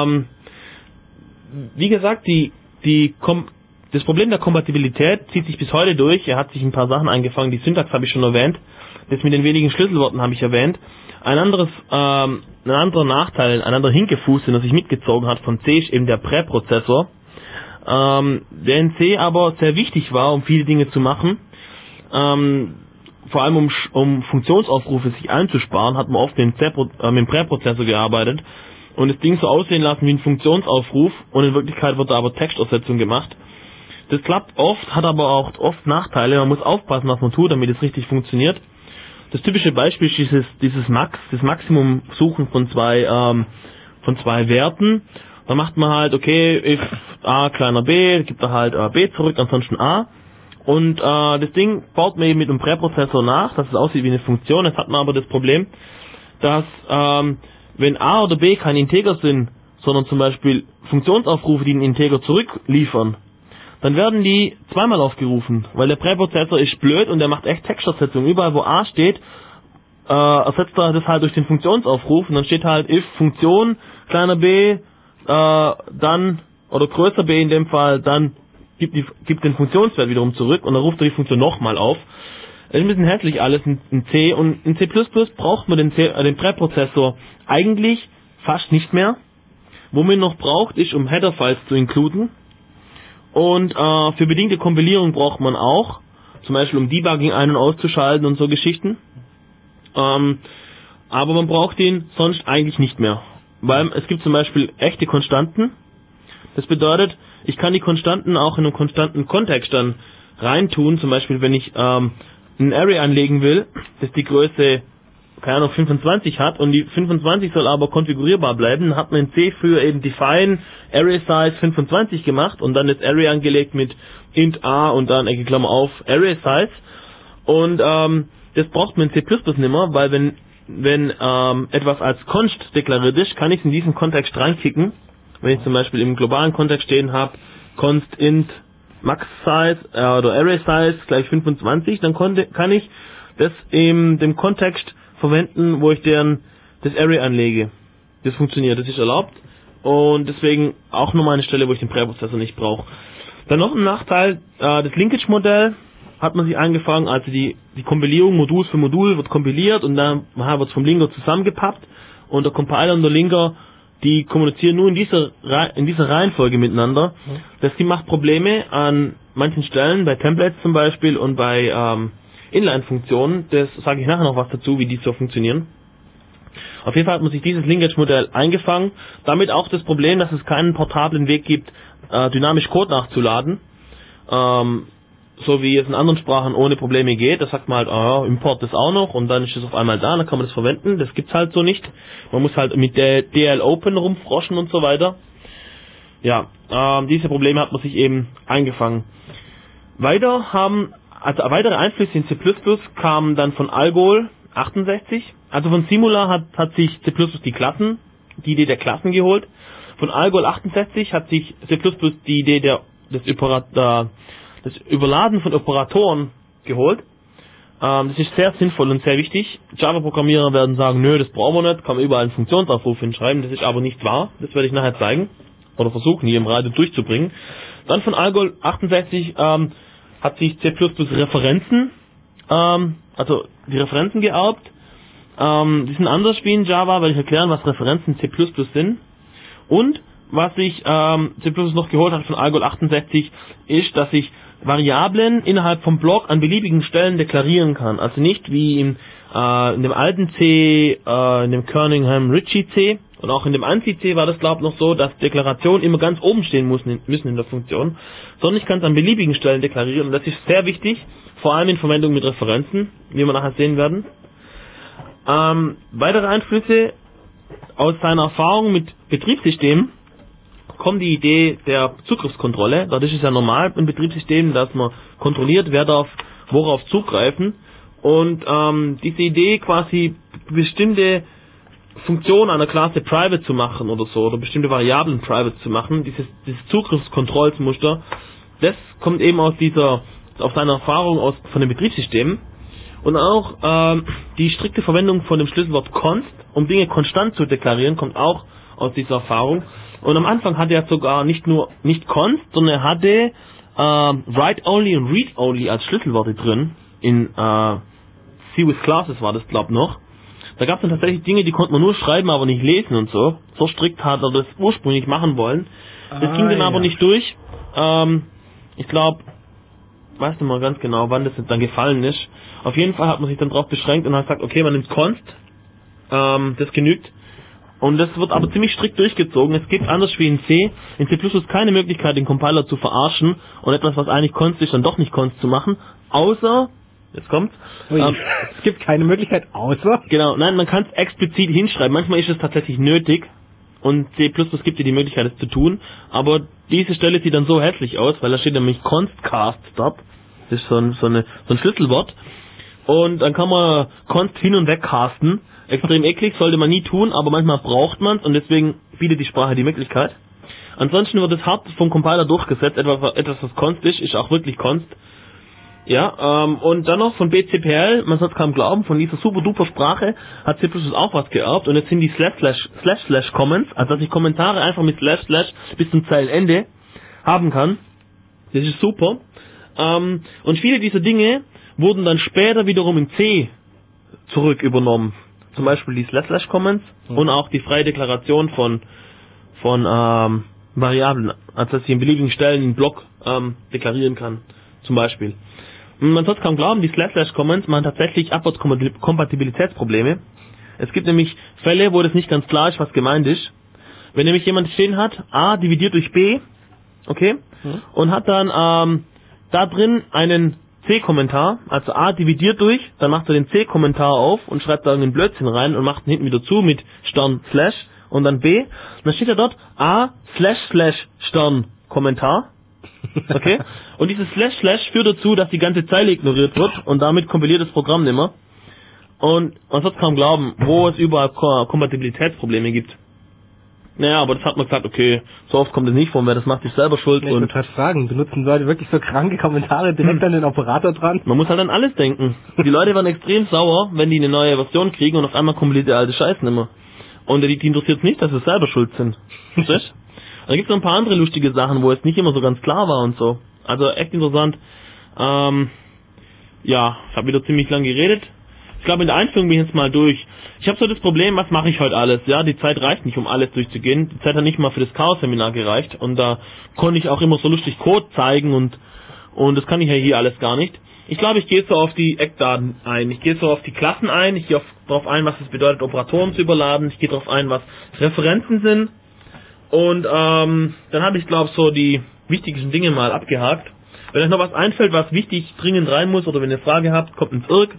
wie gesagt, das Problem der Kompatibilität zieht sich bis heute durch. Er hat sich ein paar Sachen eingefangen, die Syntax habe ich schon erwähnt. Das mit den wenigen Schlüsselworten habe ich erwähnt. Ein anderer Nachteil, ein anderer Hinkefuß, den er sich mitgezogen hat von C, ist eben der Präprozessor, der in C aber sehr wichtig war, um viele Dinge zu machen. Vor allem um Funktionsaufrufe sich einzusparen, hat man oft mit dem Präprozessor gearbeitet und das Ding so aussehen lassen wie ein Funktionsaufruf und in Wirklichkeit wird da aber Textersetzung gemacht. Das klappt oft, hat aber auch oft Nachteile. Man muss aufpassen, was man tut, damit es richtig funktioniert. Das typische Beispiel ist das Maximum suchen von zwei Werten. Da macht man halt, okay, if a kleiner b, gibt er halt b zurück, ansonsten a. Und das Ding baut man eben mit einem Präprozessor nach, dass es aussieht wie eine Funktion. Jetzt hat man aber das Problem, dass wenn A oder B kein Integer sind, sondern zum Beispiel Funktionsaufrufe, die einen Integer zurückliefern, dann werden die zweimal aufgerufen, weil der Präprozessor ist blöd und der macht echt Textersetzung. Überall wo A steht, ersetzt er das halt durch den Funktionsaufruf und dann steht halt if Funktion, kleiner b, dann, oder größer b in dem Fall, dann gibt den Funktionswert wiederum zurück und dann ruft er die Funktion nochmal auf. Das ist ein bisschen hässlich alles in C und in C++ braucht man den Präprozessor eigentlich fast nicht mehr. Wo man ihn noch braucht, ist um Header-Files zu inkluden. Und für bedingte Kompilierung braucht man auch, zum Beispiel um Debugging ein- und auszuschalten und so Geschichten. Aber man braucht ihn sonst eigentlich nicht mehr. Weil es gibt zum Beispiel echte Konstanten. Das bedeutet, ich kann die Konstanten auch in einem konstanten Kontext dann reintun. Zum Beispiel, wenn ich ein Array anlegen will, das die Größe, keine Ahnung, 25 hat und die 25 soll aber konfigurierbar bleiben, dann hat man in C für eben define Array Size 25 gemacht und dann das Array angelegt mit int a und dann Klammer auf Array Size. Und das braucht man in C++ nicht mehr, weil wenn etwas als const deklariert ist, kann ich es in diesen Kontext reinkicken. Wenn ich zum Beispiel im globalen Kontext stehen habe, const int max size oder array size gleich 25, dann kann ich das in dem Kontext verwenden, wo ich das Array anlege. Das funktioniert, das ist erlaubt und deswegen auch nochmal eine Stelle, wo ich den Präprozessor nicht brauche. Dann noch ein Nachteil, das Linkage-Modell hat man sich eingefangen, also die Kompilierung Modul für Modul wird kompiliert und dann wird es vom Linker zusammengepappt und der Compiler und der Linker, die kommunizieren nur in dieser Reihenfolge miteinander. Das macht Probleme an manchen Stellen, bei Templates zum Beispiel und bei Inline-Funktionen. Das sage ich nachher noch was dazu, wie die so funktionieren. Auf jeden Fall hat man sich dieses Linkage-Modell eingefangen. Damit auch das Problem, dass es keinen portablen Weg gibt, dynamisch Code nachzuladen. So wie es in anderen Sprachen ohne Probleme geht. Da sagt man halt, import das auch noch und dann ist es auf einmal da, dann kann man das verwenden. Das gibt's halt so nicht. Man muss halt mit der DL Open rumfroschen und so weiter. Ja, diese Probleme hat man sich eben eingefangen. Weitere Einflüsse in C++ kamen dann von Algol 68. Also von Simula hat sich C++ die Idee der Klassen geholt. Von Algol 68 hat sich C++ die Idee das Überladen von Operatoren geholt. Das ist sehr sinnvoll und sehr wichtig. Java-Programmierer werden sagen, nö, das brauchen wir nicht, kann man überall einen Funktionsaufruf hinschreiben. Das ist aber nicht wahr. Das werde ich nachher zeigen oder versuchen, hier im Radio durchzubringen. Dann von Algol 68 hat sich C++ Referenzen, also die Referenzen geerbt. Die sind anders wie in Java, weil ich erklären, was Referenzen C++ sind. Und was sich C++ noch geholt hat von Algol 68, ist, dass ich Variablen innerhalb vom Block an beliebigen Stellen deklarieren kann. Also nicht wie in dem alten C, in dem Kernighan-Ritchie C und auch in dem ANSI-C war das, glaube ich, noch so, dass Deklarationen immer ganz oben stehen müssen in der Funktion, sondern ich kann es an beliebigen Stellen deklarieren und das ist sehr wichtig, vor allem in Verwendung mit Referenzen, wie wir nachher sehen werden. Weitere Einflüsse aus seiner Erfahrung mit Betriebssystemen kommt die Idee der Zugriffskontrolle. Dort ist es ja normal im Betriebssystem, dass man kontrolliert, wer darf worauf zugreifen. Und diese Idee quasi bestimmte Funktionen einer Klasse private zu machen oder so, oder bestimmte Variablen private zu machen, dieses Zugriffskontrollmuster, das kommt eben aus seiner Erfahrung von den Betriebssystemen. Und auch die strikte Verwendung von dem Schlüsselwort const, um Dinge konstant zu deklarieren, kommt auch aus dieser Erfahrung. Und am Anfang hatte er sogar nicht const, sondern er hatte write-only und read-only als Schlüsselworte drin. In C with Classes war das, glaube ich, noch. Da gab es dann tatsächlich Dinge, die konnte man nur schreiben, aber nicht lesen und so. So strikt hat er das ursprünglich machen wollen. Das ging dann aber nicht durch. Ich glaube, weiß nicht mal ganz genau, wann das jetzt dann gefallen ist. Auf jeden Fall hat man sich dann darauf beschränkt und hat gesagt, okay, man nimmt const, das genügt. Und das wird aber ziemlich strikt durchgezogen. Es gibt anders wie in C keine Möglichkeit, den Compiler zu verarschen und etwas, was eigentlich const ist, dann doch nicht const zu machen, außer, jetzt kommt's, es gibt keine Möglichkeit, außer? Genau, nein, man kann es explizit hinschreiben. Manchmal ist es tatsächlich nötig und C++ gibt dir die Möglichkeit, es zu tun, aber diese Stelle sieht dann so hässlich aus, weil da steht nämlich const cast stop Das ist so ein Schlüsselwort. Und dann kann man const hin und weg casten. Extrem eklig, sollte man nie tun, aber manchmal braucht man es und deswegen bietet die Sprache die Möglichkeit. Ansonsten wird es hart vom Compiler durchgesetzt, etwas was const ist auch wirklich const. Ja, und dann noch von BCPL, man soll es kaum glauben, von dieser super duper Sprache hat C++ auch was geerbt und jetzt sind die // Comments, also dass ich Kommentare einfach mit / bis zum Zeilenende haben kann. Das ist super. Und viele dieser Dinge wurden dann später wiederum in C zurück übernommen. Zum Beispiel die / Comments und auch die freie Deklaration von Variablen, also dass ich in beliebigen Stellen einen Block deklarieren kann, zum Beispiel. Und man soll es kaum glauben, die / Comments machen tatsächlich Abwärtskompatibilitätsprobleme. Es gibt nämlich Fälle, wo das nicht ganz klar ist, was gemeint ist. Wenn nämlich jemand stehen hat, a dividiert durch b, okay, und hat dann da drin einen C-Kommentar, also a dividiert durch, dann macht er den C-Kommentar auf und schreibt da irgendeinen Blödsinn rein und macht ihn hinten wieder zu mit Stern / und dann b, und dann steht da dort a / Stern Kommentar, okay, und dieses / führt dazu, dass die ganze Zeile ignoriert wird und damit kompiliert das Programm nicht mehr. Und man soll es kaum glauben, wo es überall Kompatibilitätsprobleme gibt. Naja, aber das hat man gesagt, okay, so oft kommt es nicht vor, wer das macht, ist selber schuld. Ich würde gerade fragen, benutzen Leute wirklich so kranke Kommentare direkt an den Operator dran? Man muss halt an alles denken. Die Leute waren extrem sauer, wenn die eine neue Version kriegen und auf einmal kompiliert der alte Scheiß nicht mehr. Und die interessiert es nicht, dass sie selber schuld sind. Verstehst? Und dann gibt es noch ein paar andere lustige Sachen, wo es nicht immer so ganz klar war und so. Also echt interessant. Ja, ich habe wieder ziemlich lang geredet. Ich glaube, in der Einführung bin ich jetzt mal durch. Ich habe so das Problem, was mache ich heute alles? Ja, die Zeit reicht nicht, um alles durchzugehen. Die Zeit hat nicht mal für das Chaos-Seminar gereicht. Und da konnte ich auch immer so lustig Code zeigen und das kann ich ja hier alles gar nicht. Ich glaube, ich gehe so auf die Eckdaten ein. Ich gehe so auf die Klassen ein. Ich gehe darauf ein, was es bedeutet, Operatoren zu überladen. Ich gehe darauf ein, was Referenzen sind. Und dann habe ich, glaube ich, so die wichtigsten Dinge mal abgehakt. Wenn euch noch was einfällt, was wichtig dringend rein muss, oder wenn ihr eine Frage habt, kommt ins IRC,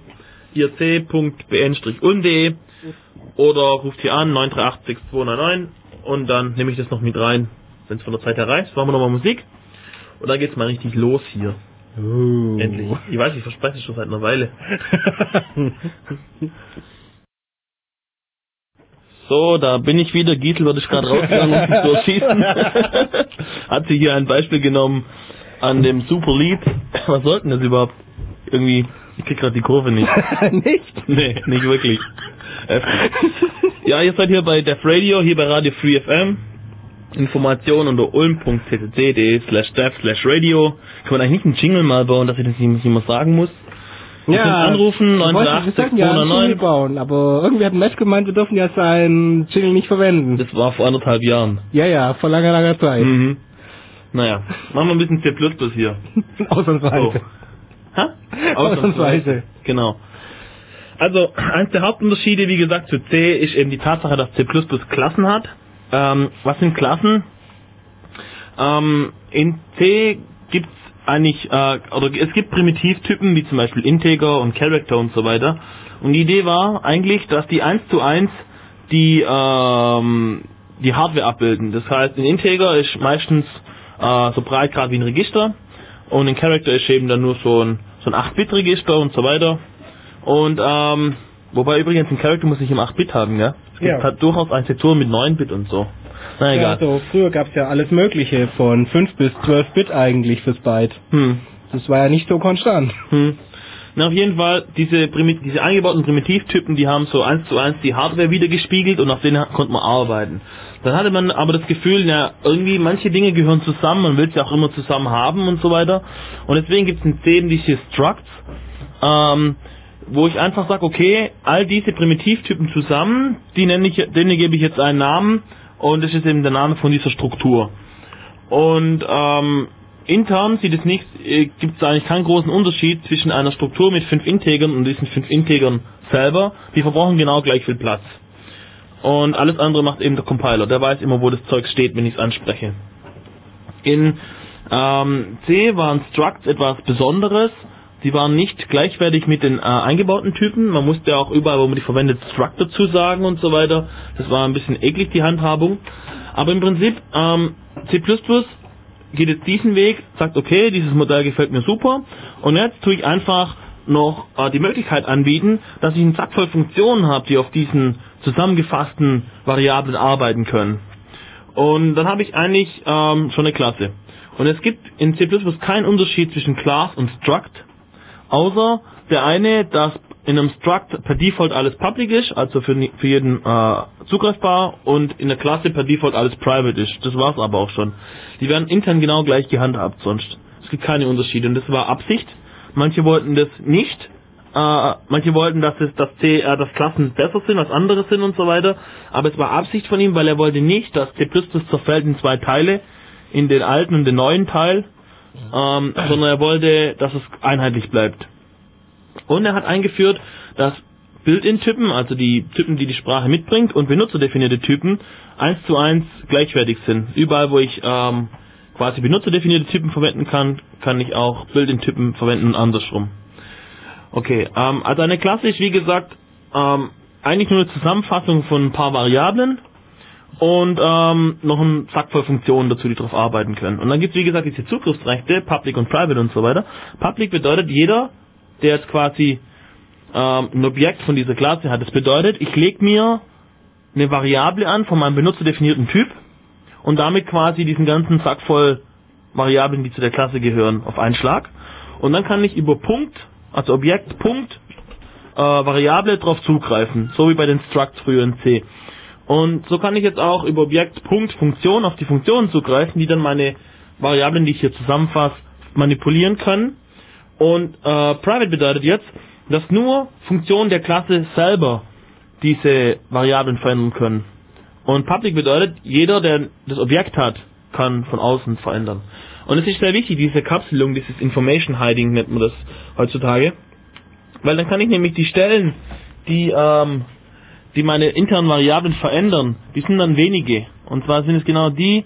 irc.bn-ulm.de oder ruft hier an, 9386299 und dann nehme ich das noch mit rein, wenn es von der Zeit her reicht. Machen wir nochmal Musik und dann geht's mal richtig los hier. Endlich. Ich weiß, ich verspreche es schon seit einer Weile. So, da bin ich wieder. Giesel würde ich gerade rausgegangen und sich durchschießen. Hat sie hier ein Beispiel genommen an dem Super Lied. Was sollten das überhaupt? Irgendwie, ich krieg gerade die Kurve nicht. Nicht? Nee, nicht wirklich. Ja, ihr seid hier bei Def Radio, hier bei Radio Free FM. Informationen unter ulm.ccc.de/def/radio. Kann man eigentlich nicht einen Jingle mal bauen, dass ich das nicht immer sagen muss? Ja, anrufen, wir sollten ja einen Jingle bauen, aber irgendwie hat Matt gemeint, wir dürfen ja seinen Jingle nicht verwenden. Das war vor 1,5 Jahren. Ja, vor langer Zeit. Mhm. Naja, machen wir ein bisschen C++ hier. Ausnahmsweise. Oh. Ausnahmsweise. Genau. Also, eins der Hauptunterschiede, wie gesagt, zu C ist eben die Tatsache, dass C++ Klassen hat. Was sind Klassen? In C gibt's eigentlich, oder es gibt Primitivtypen, wie zum Beispiel Integer und Character und so weiter. Und die Idee war eigentlich, dass die 1:1 die Hardware abbilden. Das heißt, ein Integer ist meistens so breit gerade wie ein Register und ein Character ist eben dann nur so ein 8-Bit-Register und so weiter. Und wobei übrigens ein Character muss nicht im 8-Bit haben, ja? Es gibt halt durchaus Architekturen mit 9-Bit und so. Na egal. Ja, also früher gab es ja alles Mögliche, von 5 bis 12 Bit eigentlich fürs Byte. Das war ja nicht so konstant. Na, auf jeden Fall, diese eingebauten Primitivtypen, die haben so 1:1 die Hardware wiedergespiegelt und auf denen konnte man arbeiten. Dann hatte man aber das Gefühl, ja, irgendwie manche Dinge gehören zusammen, man will sie auch immer zusammen haben und so weiter. Und deswegen gibt es in C diese Structs, wo ich einfach sage, okay, all diese Primitivtypen zusammen, denen gebe ich jetzt einen Namen und das ist eben der Name von dieser Struktur. Und intern gibt es eigentlich keinen großen Unterschied zwischen einer Struktur mit 5 Integern und diesen 5 Integern selber. Die verbrauchen genau gleich viel Platz. Und alles andere macht eben der Compiler. Der weiß immer, wo das Zeug steht, wenn ich es anspreche. In C waren Structs etwas Besonderes. Sie waren nicht gleichwertig mit den eingebauten Typen. Man musste auch überall, wo man die verwendet, Struct dazu sagen und so weiter. Das war ein bisschen eklig, die Handhabung. Aber im Prinzip, C++ geht jetzt diesen Weg, sagt, okay, dieses Modell gefällt mir super, und jetzt tue ich einfach noch die Möglichkeit anbieten, dass ich einen Sack voll Funktionen habe, die auf diesen zusammengefassten Variablen arbeiten können. Und dann habe ich eigentlich schon eine Klasse. Und es gibt in C++ keinen Unterschied zwischen Class und Struct, außer der eine, dass in einem Struct per Default alles public ist, also für jeden zugreifbar, und in der Klasse per Default alles private ist. Das war's aber auch schon. Die werden intern genau gleich gehandhabt sonst. Es gibt keine Unterschiede, und das war Absicht. Manche wollten das nicht. Manche wollten, dass Klassen besser sind als andere sind und so weiter. Aber es war Absicht von ihm, weil er wollte nicht, dass C++ zerfällt in zwei Teile, in den alten und den neuen Teil, sondern er wollte, dass es einheitlich bleibt. Und er hat eingeführt, dass Built-in-Typen, also die Typen, die die Sprache mitbringt, und benutzerdefinierte Typen 1:1 gleichwertig sind. Überall, wo ich quasi benutzerdefinierte Typen verwenden kann, kann ich auch Built-in-Typen verwenden und andersrum. Okay, also eine Klasse ist, wie gesagt, eigentlich nur eine Zusammenfassung von ein paar Variablen und noch ein Sack voll Funktionen dazu, die darauf arbeiten können. Und dann gibt es, wie gesagt, diese Zugriffsrechte, Public und Private und so weiter. Public bedeutet, jeder, der jetzt quasi ein Objekt von dieser Klasse hat, das bedeutet, ich lege mir eine Variable an von meinem benutzerdefinierten Typ und damit quasi diesen ganzen Sack voll Variablen, die zu der Klasse gehören, auf einen Schlag. Und dann kann ich über Punkt, also Objekt, Punkt, Variable drauf zugreifen, so wie bei den Structs früher in C. Und so kann ich jetzt auch über Objekt, Punkt, Funktion auf die Funktionen zugreifen, die dann meine Variablen, die ich hier zusammenfasse, manipulieren können. Und Private bedeutet jetzt, dass nur Funktionen der Klasse selber diese Variablen verändern können. Und Public bedeutet, jeder, der das Objekt hat, kann von außen verändern. Und es ist sehr wichtig, diese Kapselung, dieses Information Hiding nennt man das heutzutage, weil dann kann ich nämlich die Stellen, die meine internen Variablen verändern, die sind dann wenige. Und zwar sind es genau die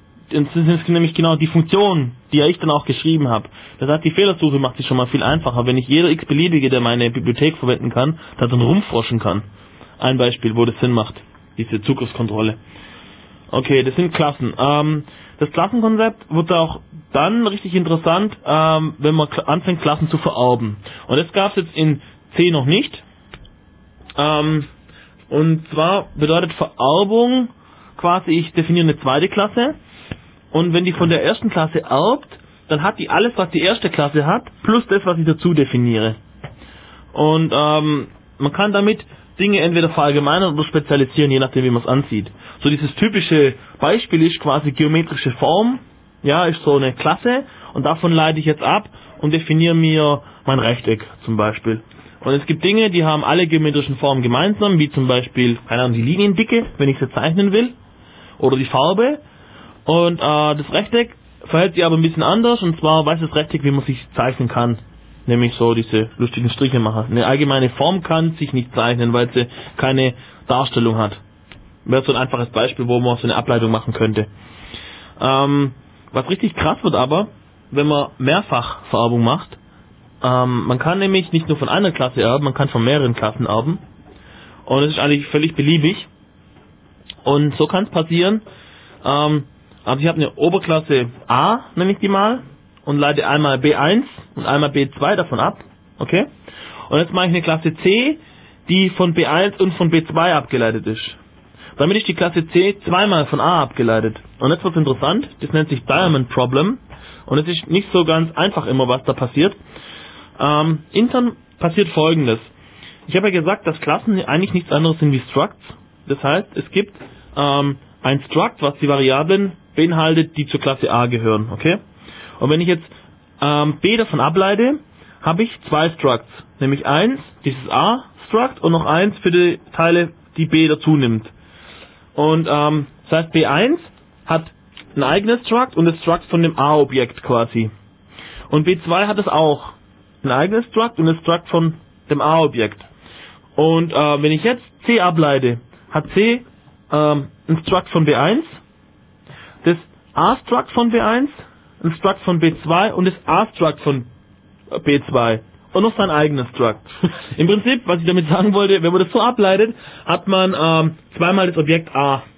Funktionen, die ja ich dann auch geschrieben habe. Das heißt, die Fehlersuche macht sich schon mal viel einfacher, wenn ich jeder x-beliebige, der meine Bibliothek verwenden kann, da dann rumforschen kann. Ein Beispiel, wo das Sinn macht, diese Zugriffskontrolle. Okay, das sind Klassen. Das Klassenkonzept wird auch dann richtig interessant, wenn man anfängt, Klassen zu vererben. Und das gab es jetzt in C noch nicht. Und zwar bedeutet Vererbung quasi, ich definiere eine zweite Klasse, und wenn die von der ersten Klasse erbt, dann hat die alles, was die erste Klasse hat, plus das, was ich dazu definiere. Und man kann damit Dinge entweder verallgemeinern oder spezialisieren, je nachdem, wie man es ansieht. So dieses typische Beispiel ist quasi geometrische Form, ja, ist so eine Klasse, und davon leite ich jetzt ab und definiere mir mein Rechteck zum Beispiel. Und es gibt Dinge, die haben alle geometrischen Formen gemeinsam, wie zum Beispiel, keine Ahnung, die Liniendicke, wenn ich sie zeichnen will, oder die Farbe. Und das Rechteck verhält sich aber ein bisschen anders, und zwar weiß das Rechteck, wie man sich zeichnen kann. Nämlich so diese lustigen Striche machen. Eine allgemeine Form kann sich nicht zeichnen, weil sie keine Darstellung hat. Wäre so ein einfaches Beispiel, wo man so eine Ableitung machen könnte. Was richtig krass wird aber, wenn man Mehrfachvererbung macht, man kann nämlich nicht nur von einer Klasse erben, man kann von mehreren Klassen erben. Und es ist eigentlich völlig beliebig. Und so kann es passieren, also ich habe eine Oberklasse A, nenne ich die mal, und leite einmal B1 und einmal B2 davon ab, okay? Und jetzt mache ich eine Klasse C, die von B1 und von B2 abgeleitet ist. Damit ist die Klasse C zweimal von A abgeleitet. Und jetzt wird es interessant, das nennt sich Diamond Problem, und es ist nicht so ganz einfach immer, was da passiert. Intern passiert Folgendes. Ich habe ja gesagt, dass Klassen eigentlich nichts anderes sind wie Structs. Das heißt, es gibt ein Struct, was die Variablen beinhaltet, die zur Klasse A gehören, okay? Und wenn ich jetzt B davon ableite, habe ich zwei Structs, nämlich eins, dieses A-Struct, und noch eins für die Teile, die B dazu nimmt. Und das heißt, B1 hat ein eigenes Struct und das Struct von dem A-Objekt quasi. Und B2 hat es auch, ein eigenes Struct und das Struct von dem A-Objekt. Und wenn ich jetzt C ableite, hat C ein Struct von B1, das A-Struct von B1, ein Struct von B2 und das A-Struct von B2 und noch sein eigenes Struct. Im Prinzip, was ich damit sagen wollte, wenn man das so ableitet, hat man zweimal das Objekt A.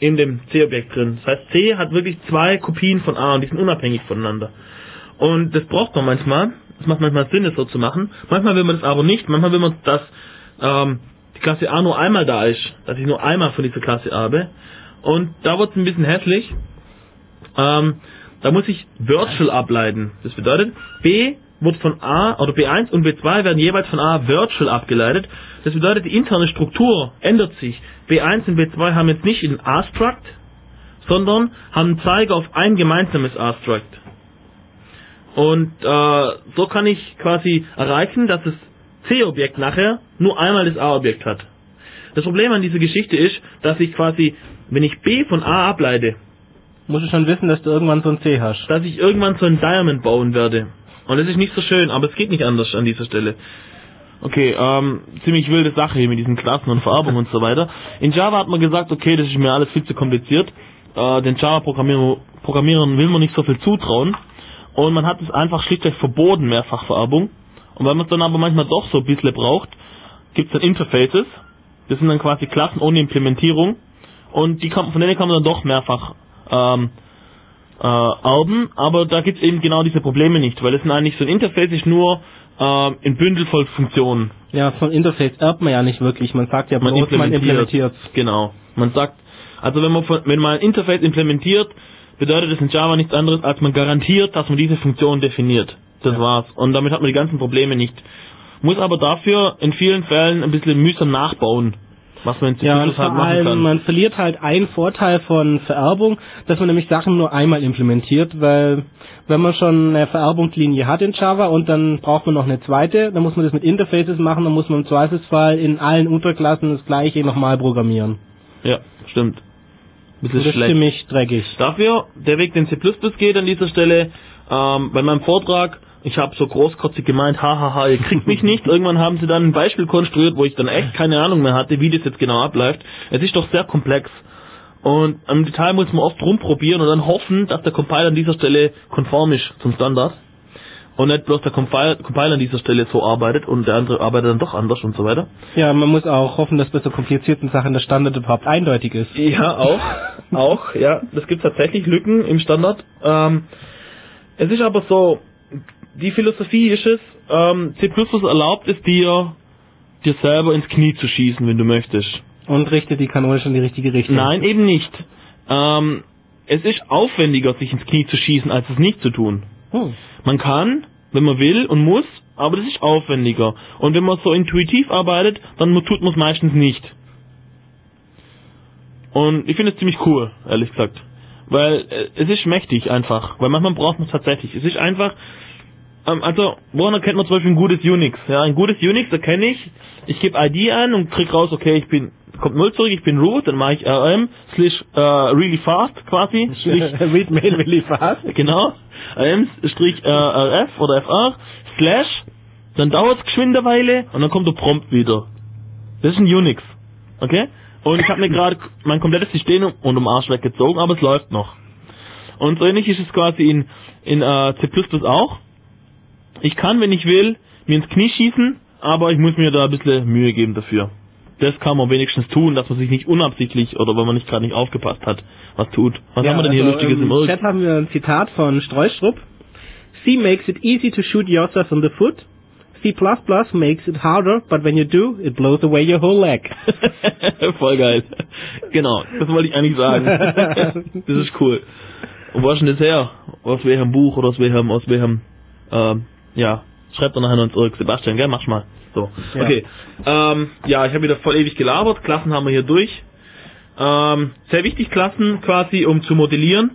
in dem C-Objekt drin. Das heißt, C hat wirklich 2 Kopien von A und die sind unabhängig voneinander. Und das braucht man manchmal. Das macht manchmal Sinn, das so zu machen. Manchmal will man das aber nicht. Manchmal will man, dass die Klasse A nur einmal da ist. Dass ich nur einmal von dieser Klasse A habe. Und da wird es ein bisschen hässlich. Da muss ich Virtual ableiten. Das bedeutet, B wird von A, oder B1 und B2 werden jeweils von A Virtual abgeleitet. Das bedeutet, die interne Struktur ändert sich. B1 und B2 haben jetzt nicht ein A-Struct, sondern haben einen Zeiger auf ein gemeinsames A-Struct. Und so kann ich quasi erreichen, dass das C-Objekt nachher nur einmal das A-Objekt hat. Das Problem an dieser Geschichte ist, dass ich quasi, wenn ich B von A ableite, musst du schon wissen, dass du irgendwann so ein C hast. Dass ich irgendwann so ein Diamond bauen werde. Und das ist nicht so schön, aber es geht nicht anders an dieser Stelle. Okay, ziemlich wilde Sache hier mit diesen Klassen und Vererbung und so weiter. In Java hat man gesagt, okay, das ist mir alles viel zu kompliziert. Den Java-Programmierern will man nicht so viel zutrauen. Und man hat es einfach schlichtweg verboten, Mehrfachvererbung. Und weil man es dann aber manchmal doch so ein bisschen braucht, gibt es dann Interfaces. Das sind dann quasi Klassen ohne Implementierung. Und von denen kann man dann doch mehrfach erben, aber da gibt es eben genau diese Probleme nicht, weil es sind eigentlich so ein Interface ist nur ein Bündel voll Funktionen. Ja, von Interface erbt man ja nicht wirklich, man sagt ja bloß, man implementiert. Genau, man sagt, also wenn man ein Interface implementiert, bedeutet das in Java nichts anderes, als man garantiert, dass man diese Funktion definiert. Das war's. Und damit hat man die ganzen Probleme nicht. Muss aber dafür in vielen Fällen ein bisschen mühsam nachbauen. Was man in C++ halt machen kann. Man verliert halt einen Vorteil von Vererbung, dass man nämlich Sachen nur einmal implementiert, weil wenn man schon eine Vererbungslinie hat in Java und dann braucht man noch eine zweite, dann muss man das mit Interfaces machen, dann muss man im Zweifelsfall in allen Unterklassen das gleiche nochmal programmieren. Ja, stimmt. Das ist ziemlich dreckig. Dafür, der Weg, den C++ geht an dieser Stelle, bei meinem Vortrag, ich habe so großkotzig gemeint, hahaha, ihr kriegt mich nicht. Irgendwann haben sie dann ein Beispiel konstruiert, wo ich dann echt keine Ahnung mehr hatte, wie das jetzt genau abläuft. Es ist doch sehr komplex. Und im Detail muss man oft rumprobieren und dann hoffen, dass der Compiler an dieser Stelle konform ist zum Standard. Und nicht bloß der Compiler an dieser Stelle so arbeitet und der andere arbeitet dann doch anders und so weiter. Ja, man muss auch hoffen, dass bei so komplizierten Sachen der Standard überhaupt eindeutig ist. Ja, auch, ja. Das gibt tatsächlich Lücken im Standard. Es ist aber so, die Philosophie ist es, C++ erlaubt es dir selber ins Knie zu schießen, wenn du möchtest. Und richtet die Kanone schon in die richtige Richtung? Nein, eben nicht. Es ist aufwendiger, sich ins Knie zu schießen, als es nicht zu tun. Man kann, wenn man will und muss, aber das ist aufwendiger. Und wenn man so intuitiv arbeitet, dann tut man es meistens nicht. Und ich finde es ziemlich cool, ehrlich gesagt. Weil es ist mächtig einfach. Weil manchmal braucht man es tatsächlich. Es ist einfach... Also, woran erkennt man zum Beispiel ein gutes Unix? Ja, ein gutes Unix erkenne ich gebe ID ein und krieg raus, okay, kommt 0 zurück, ich bin root, dann mache ich rm really fast quasi. Read mail really fast. Genau. rm-rf oder fr, /, dann dauert es geschwind eine Weile und dann kommt der Prompt wieder. Das ist ein Unix. Okay? Und ich habe mir gerade mein komplettes System unterm Arsch weggezogen, aber es läuft noch. Und so ähnlich ist es quasi in C++ auch. Ich kann, wenn ich will, mir ins Knie schießen, aber ich muss mir da ein bisschen Mühe geben dafür. Das kann man wenigstens tun, dass man sich nicht unabsichtlich oder wenn man nicht gerade nicht aufgepasst hat, was tut. Was haben wir denn hier Lustiges im Irk? Im Chat haben wir ein Zitat von Streustrup. C makes it easy to shoot yourself in the foot. C++ makes it harder, but when you do, it blows away your whole leg. Voll geil. Genau, das wollte ich eigentlich sagen. Das ist cool. Und wo ist denn das her? Aus welchem Buch oder aus welchem ja, schreibt doch nachher noch ins Irk. Sebastian, gell? Mach's mal. So, ja. Okay. Ja, ich habe wieder voll ewig gelabert. Klassen haben wir hier durch. Sehr wichtig, Klassen quasi, um zu modellieren.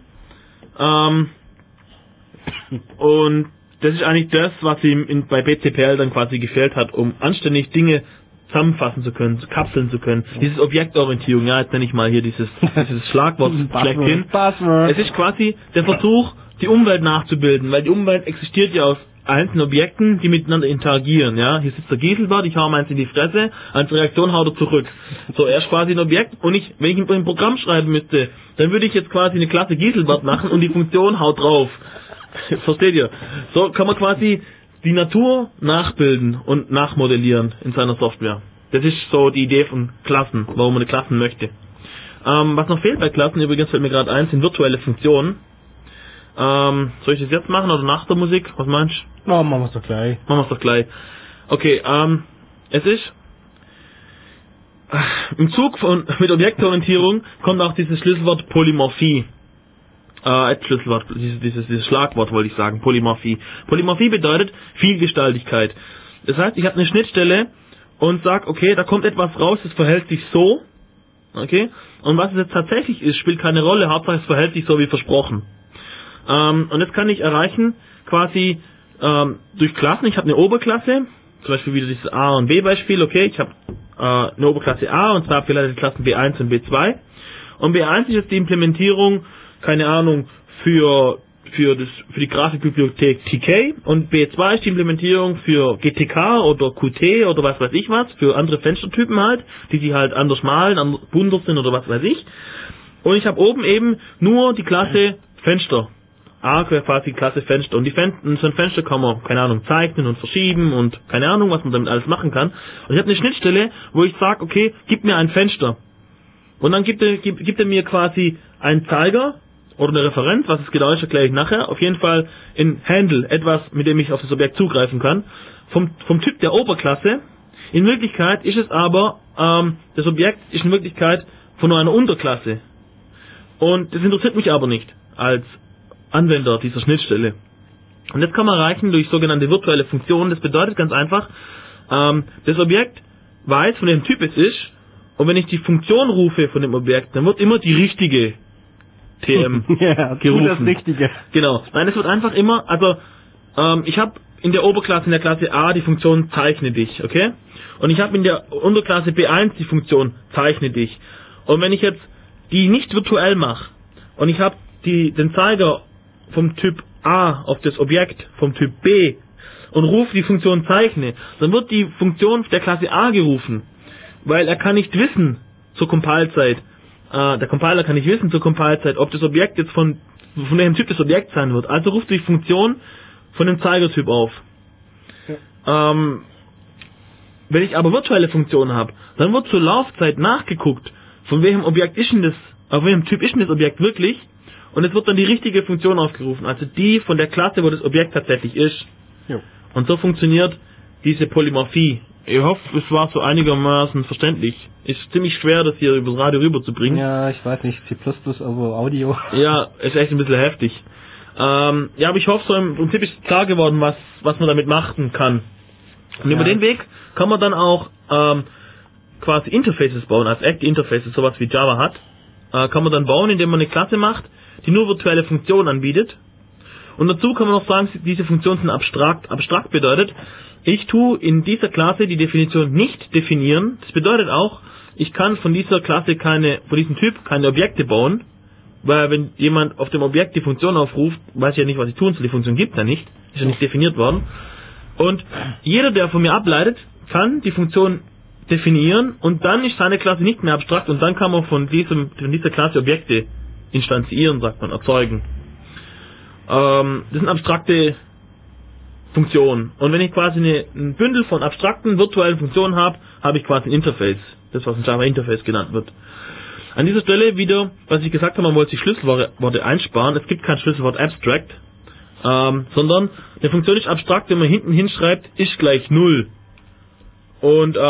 Und das ist eigentlich das, was ihm bei BCPL dann quasi gefehlt hat, um anständig Dinge zusammenfassen zu können, kapseln zu können. Dieses Objektorientierung, ja, jetzt nenne ich mal hier dieses Schlagwort schlechthin. Es ist quasi der Versuch, die Umwelt nachzubilden, weil die Umwelt existiert ja aus einzelnen Objekten, die miteinander interagieren, ja. Hier sitzt der Gieselbart, ich hau ihm eins in die Fresse, als Reaktion haut er zurück. So, er ist quasi ein Objekt und wenn ich ein Programm schreiben müsste, dann würde ich jetzt quasi eine Klasse Gieselbart machen und die Funktion haut drauf. Versteht ihr? So kann man quasi die Natur nachbilden und nachmodellieren in seiner Software. Das ist so die Idee von Klassen, warum man eine Klassen möchte. Was noch fehlt bei Klassen, übrigens fällt mir gerade ein, sind virtuelle Funktionen. Soll ich das jetzt machen oder nach der Musik? Was meinst du? Oh, machen wir es doch gleich. Machen wir es doch gleich. Okay, es ist im Zug mit Objektorientierung kommt auch dieses Schlüsselwort Polymorphie. Schlüsselwort, dieses Schlagwort wollte ich sagen, Polymorphie. Polymorphie bedeutet Vielgestaltigkeit. Das heißt, ich habe eine Schnittstelle und sage, okay, da kommt etwas raus, das verhält sich so. Okay? Und was es jetzt tatsächlich ist, spielt keine Rolle, Hauptsache es verhält sich so wie versprochen. Und das kann ich erreichen quasi durch Klassen. Ich habe eine Oberklasse, zum Beispiel wieder dieses A- und B-Beispiel. Okay, ich habe eine Oberklasse A und zwar abgeleitete Klassen B1 und B2. Und B1 ist jetzt die Implementierung, keine Ahnung, für die Grafikbibliothek TK und B2 ist die Implementierung für GTK oder Qt oder was weiß ich was, für andere Fenstertypen halt, die halt anders malen, bunter sind oder was weiß ich. Und ich habe oben eben nur die Klasse Fenster. A wäre quasi Klasse Fenster. Und so ein Fenster kann man, keine Ahnung, zeichnen und verschieben und keine Ahnung, was man damit alles machen kann. Und ich habe eine Schnittstelle, wo ich sage, okay, gib mir ein Fenster. Und dann gibt er mir quasi einen Zeiger oder eine Referenz, was es genau ist, erkläre ich nachher. Auf jeden Fall ein Handle, etwas, mit dem ich auf das Objekt zugreifen kann. Vom Typ der Oberklasse. In Wirklichkeit ist es aber, das Objekt ist in Wirklichkeit von nur einer Unterklasse. Und das interessiert mich aber nicht als Anwender dieser Schnittstelle. Und das kann man erreichen durch sogenannte virtuelle Funktionen. Das bedeutet ganz einfach, das Objekt weiß, von welchem Typ es ist, und wenn ich die Funktion rufe von dem Objekt, dann wird immer die richtige TM gerufen. Das Richtige. Genau. Nein, es wird einfach immer, also ich habe in der Oberklasse, in der Klasse A die Funktion zeichne dich, okay? Und ich habe in der Unterklasse B1 die Funktion zeichne dich. Und wenn ich jetzt die nicht virtuell mache und ich habe den Zeiger vom Typ A auf das Objekt vom Typ B und rufe die Funktion zeichne, dann wird die Funktion der Klasse A gerufen, weil er kann nicht wissen zur Compile-Zeit, der Compiler kann nicht wissen zur Compile-Zeit, ob das Objekt jetzt von welchem Typ das Objekt sein wird. Also ruft die Funktion von dem Zeigertyp auf. Ja. Wenn ich aber virtuelle Funktionen habe, dann wird zur Laufzeit nachgeguckt, von welchem Objekt ist denn das, auf welchem Typ ist denn das Objekt wirklich, und es wird dann die richtige Funktion aufgerufen, also die von der Klasse, wo das Objekt tatsächlich ist. Jo. Und so funktioniert diese Polymorphie. Ich hoffe, es war so einigermaßen verständlich. Ist ziemlich schwer, das hier übers Radio rüberzubringen. Ja, ich weiß nicht, C++, aber Audio. Ja, ist echt ein bisschen heftig. Ja, aber ich hoffe, so im Prinzip ist klar geworden, was man damit machen kann. Und über den Weg kann man dann auch quasi Interfaces bauen, als echte Interfaces, sowas wie Java hat. Kann man dann bauen, indem man eine Klasse macht, die nur virtuelle Funktionen anbietet. Und dazu kann man noch sagen, diese Funktionen sind abstrakt. Abstrakt bedeutet, ich tue in dieser Klasse die Definition nicht definieren. Das bedeutet auch, ich kann von dieser Klasse von diesem Typ keine Objekte bauen, weil wenn jemand auf dem Objekt die Funktion aufruft, weiß ich ja nicht, was ich tun soll. Die Funktion gibt es ja nicht, ist ja nicht definiert worden. Und jeder, der von mir ableitet, kann die Funktion definieren und dann ist seine Klasse nicht mehr abstrakt und dann kann man von dieser Klasse Objekte instanzieren, sagt man, erzeugen. Das sind abstrakte Funktionen. Und wenn ich quasi ein Bündel von abstrakten virtuellen Funktionen habe, habe ich quasi ein Interface. Das, was in Java Interface genannt wird. An dieser Stelle wieder, was ich gesagt habe, man wollte sich Schlüsselworte einsparen. Es gibt kein Schlüsselwort abstract, sondern eine Funktion ist abstrakt, wenn man hinten hinschreibt, ist gleich 0. Und, ist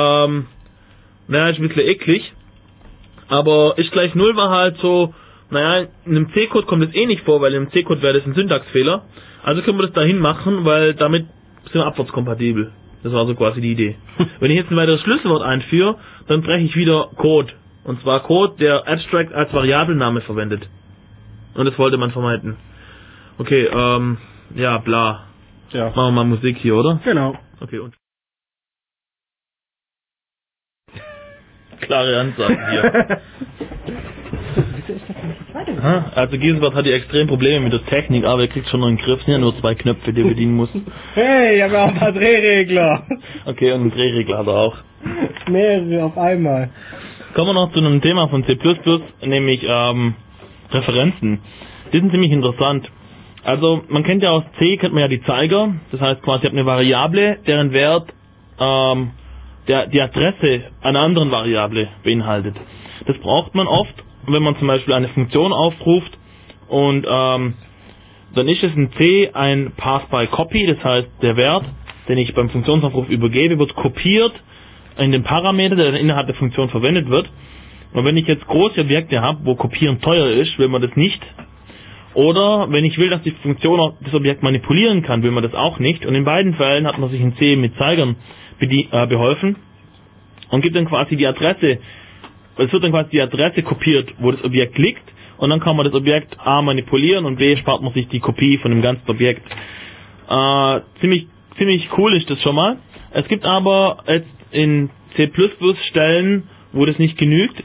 ein bisschen eklig. Aber ist gleich 0 war halt so, in einem C-Code kommt das eh nicht vor, weil in einem C-Code wäre das ein Syntaxfehler. Also können wir das dahin machen, weil damit sind wir abwärtskompatibel. Das war so quasi die Idee. Wenn ich jetzt ein weiteres Schlüsselwort einführe, dann breche ich wieder Code. Und zwar Code, der Abstract als Variabelname verwendet. Und das wollte man vermeiden. Okay, bla. Ja. Machen wir mal Musik hier, oder? Genau. Okay, und klare Ansage hier. Also Giesbert hat ja extrem Probleme mit der Technik, aber er kriegt schon noch einen Griff. Es sind ja nur 2 Knöpfe, die er bedienen muss. Hey, ich habe auch ein paar Drehregler. Okay, und einen Drehregler hat er auch. Mehrere auf einmal. Kommen wir noch zu einem Thema von C++, nämlich Referenzen. Die sind ziemlich interessant. Also man kennt ja aus C, kennt man ja die Zeiger. Das heißt quasi, ich habe eine Variable, deren Wert die Adresse einer anderen Variable beinhaltet. Das braucht man oft wenn man zum Beispiel eine Funktion aufruft und dann ist es in C ein Pass-by-Copy, das heißt der Wert, den ich beim Funktionsaufruf übergebe, wird kopiert in den Parameter, der dann innerhalb der Funktion verwendet wird. Und wenn ich jetzt große Objekte habe, wo Kopieren teuer ist, will man das nicht. Oder wenn ich will, dass die Funktion auch das Objekt manipulieren kann, will man das auch nicht. Und in beiden Fällen hat man sich in C mit Zeigern beholfen und gibt dann quasi die Adresse, es wird dann quasi die Adresse kopiert, wo das Objekt liegt, und dann kann man das Objekt A manipulieren und B spart man sich die Kopie von dem ganzen Objekt. Ziemlich cool ist das schon mal. Es gibt aber jetzt in C++ Stellen, wo das nicht genügt,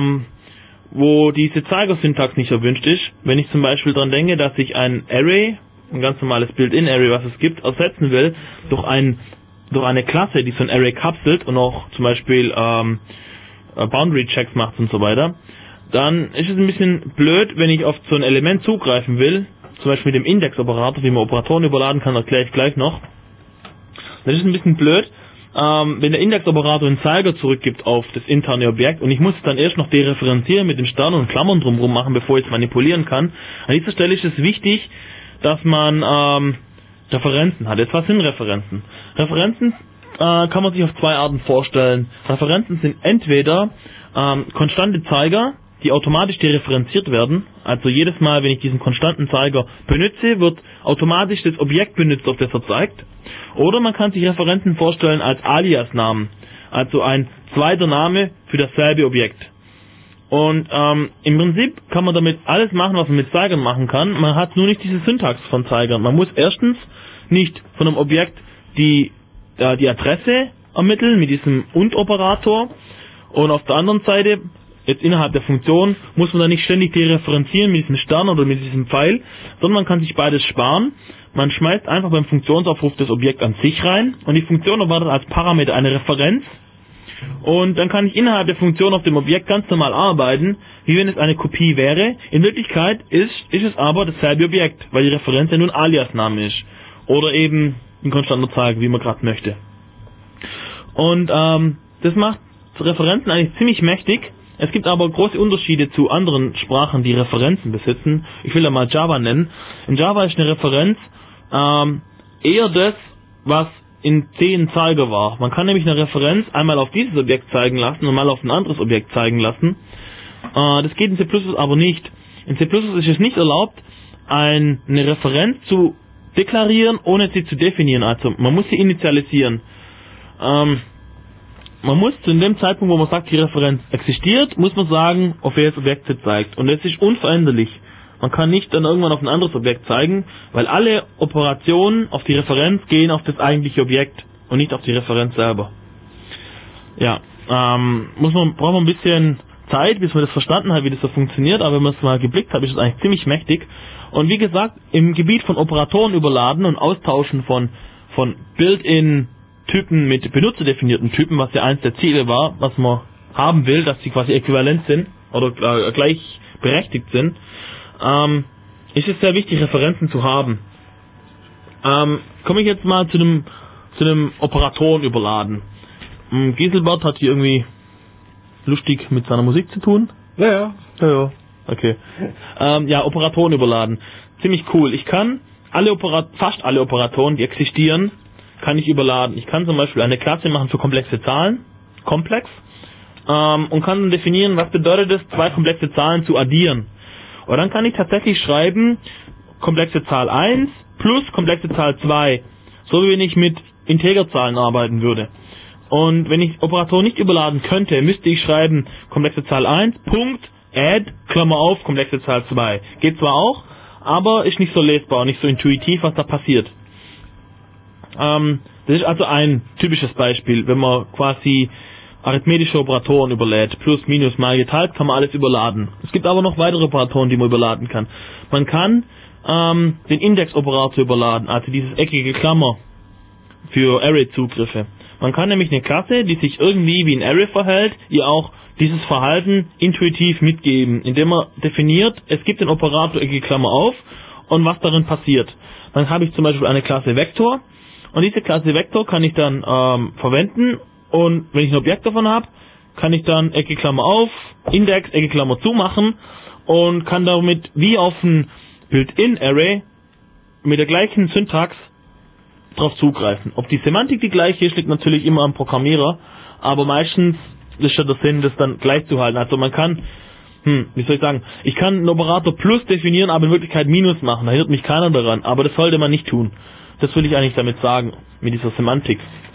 wo diese Zeigersyntax nicht erwünscht ist. Wenn ich zum Beispiel daran denke, dass ich ein Array, ein ganz normales Built-in-Array, was es gibt, ersetzen will durch eine Klasse, die so ein Array kapselt und auch zum Beispiel Boundary-Checks macht und so weiter, dann ist es ein bisschen blöd, wenn ich auf so ein Element zugreifen will, zum Beispiel mit dem Index-Operator, wie man Operatoren überladen kann, erkläre ich gleich noch. Das ist ein bisschen blöd, wenn der Index-Operator einen Zeiger zurückgibt auf das interne Objekt und ich muss es dann erst noch dereferenzieren mit den Sternen und Klammern drumherum machen, bevor ich es manipulieren kann. An dieser Stelle ist es wichtig, dass man Referenzen hat. Jetzt, was sind Referenzen? Referenzen kann man sich auf zwei Arten vorstellen. Referenzen sind entweder konstante Zeiger, die automatisch dereferenziert werden. Also jedes Mal, wenn ich diesen konstanten Zeiger benutze, wird automatisch das Objekt benutzt, auf das er zeigt. Oder man kann sich Referenzen vorstellen als Alias-Namen, also ein zweiter Name für dasselbe Objekt. Und im Prinzip kann man damit alles machen, was man mit Zeigern machen kann. Man hat nur nicht diese Syntax von Zeigern. Man muss erstens nicht von einem Objekt die Adresse ermitteln mit diesem Und-Operator, und auf der anderen Seite, jetzt innerhalb der Funktion, muss man da nicht ständig dereferenzieren mit diesem Stern oder mit diesem Pfeil, sondern man kann sich beides sparen. Man schmeißt einfach beim Funktionsaufruf das Objekt an sich rein und die Funktion erwartet als Parameter eine Referenz, und dann kann ich innerhalb der Funktion auf dem Objekt ganz normal arbeiten, wie wenn es eine Kopie wäre. In Wirklichkeit ist es aber dasselbe Objekt, weil die Referenz ja nun Alias-Name ist oder eben ein konstanter Zeiger, wie man gerade möchte. Und das macht Referenzen eigentlich ziemlich mächtig. Es gibt aber große Unterschiede zu anderen Sprachen, die Referenzen besitzen. Ich will da mal Java nennen. In Java ist eine Referenz eher das, was in C ein Zeiger war. Man kann nämlich eine Referenz einmal auf dieses Objekt zeigen lassen und mal auf ein anderes Objekt zeigen lassen. Das geht in C++ aber nicht. In C++ ist es nicht erlaubt, eine Referenz zu deklarieren, ohne sie zu definieren. Also man muss sie initialisieren. Man muss zu dem Zeitpunkt, wo man sagt, die Referenz existiert, muss man sagen, auf welches Objekt sie zeigt. Und das ist unveränderlich. Man kann nicht dann irgendwann auf ein anderes Objekt zeigen, weil alle Operationen auf die Referenz gehen auf das eigentliche Objekt und nicht auf die Referenz selber. Ja, braucht man ein bisschen Zeit, bis man das verstanden hat, wie das so funktioniert, aber wenn man es mal geblickt hat, ist es eigentlich ziemlich mächtig. Und wie gesagt, im Gebiet von Operatoren überladen und austauschen von Built-in Typen mit benutzerdefinierten Typen, was ja eins der Ziele war, was man haben will, dass sie quasi äquivalent sind oder gleichberechtigt sind, ist es sehr wichtig, Referenzen zu haben. Komme ich jetzt mal zu dem Operatoren überladen. Giselbert hat hier irgendwie lustig mit seiner Musik zu tun. Ja. Okay. Operatoren überladen. Ziemlich cool. Ich kann fast alle Operatoren, die existieren, kann ich überladen. Ich kann zum Beispiel eine Klasse machen für komplexe Zahlen, komplex, und kann dann definieren, was bedeutet es, zwei komplexe Zahlen zu addieren. Und dann kann ich tatsächlich schreiben, komplexe Zahl 1 plus komplexe Zahl 2, so wie wenn ich mit Integerzahlen arbeiten würde. Und wenn ich Operatoren nicht überladen könnte, müsste ich schreiben, komplexe Zahl 1, Punkt, add, Klammer auf, komplexe Zahl 2. Geht zwar auch, aber ist nicht so lesbar, nicht so intuitiv, was da passiert. Das ist also ein typisches Beispiel, wenn man quasi arithmetische Operatoren überlädt, plus, minus, mal geteilt, kann man alles überladen. Es gibt aber noch weitere Operatoren, die man überladen kann. Man kann den Index-Operator überladen, also dieses eckige Klammer für Array-Zugriffe. Man kann nämlich eine Klasse, die sich irgendwie wie ein Array verhält, ihr auch dieses Verhalten intuitiv mitgeben, indem man definiert, es gibt den Operator eckige Klammer auf und was darin passiert. Dann habe ich zum Beispiel eine Klasse und diese Klasse Vektor kann ich dann verwenden, und wenn ich ein Objekt davon habe, kann ich dann Ecke Klammer auf, Index, Ecke Klammer zu machen und kann damit wie auf ein Built-in-Array mit der gleichen Syntax drauf zugreifen. Ob die Semantik die gleiche ist, liegt natürlich immer am Programmierer, aber meistens ist ja der Sinn, das dann gleich zu halten. Also man kann, wie soll ich sagen, ich kann einen Operator plus definieren, aber in Wirklichkeit minus machen. Da hindert mich keiner daran, aber das sollte man nicht tun. Das will ich eigentlich damit sagen, mit dieser Semantik.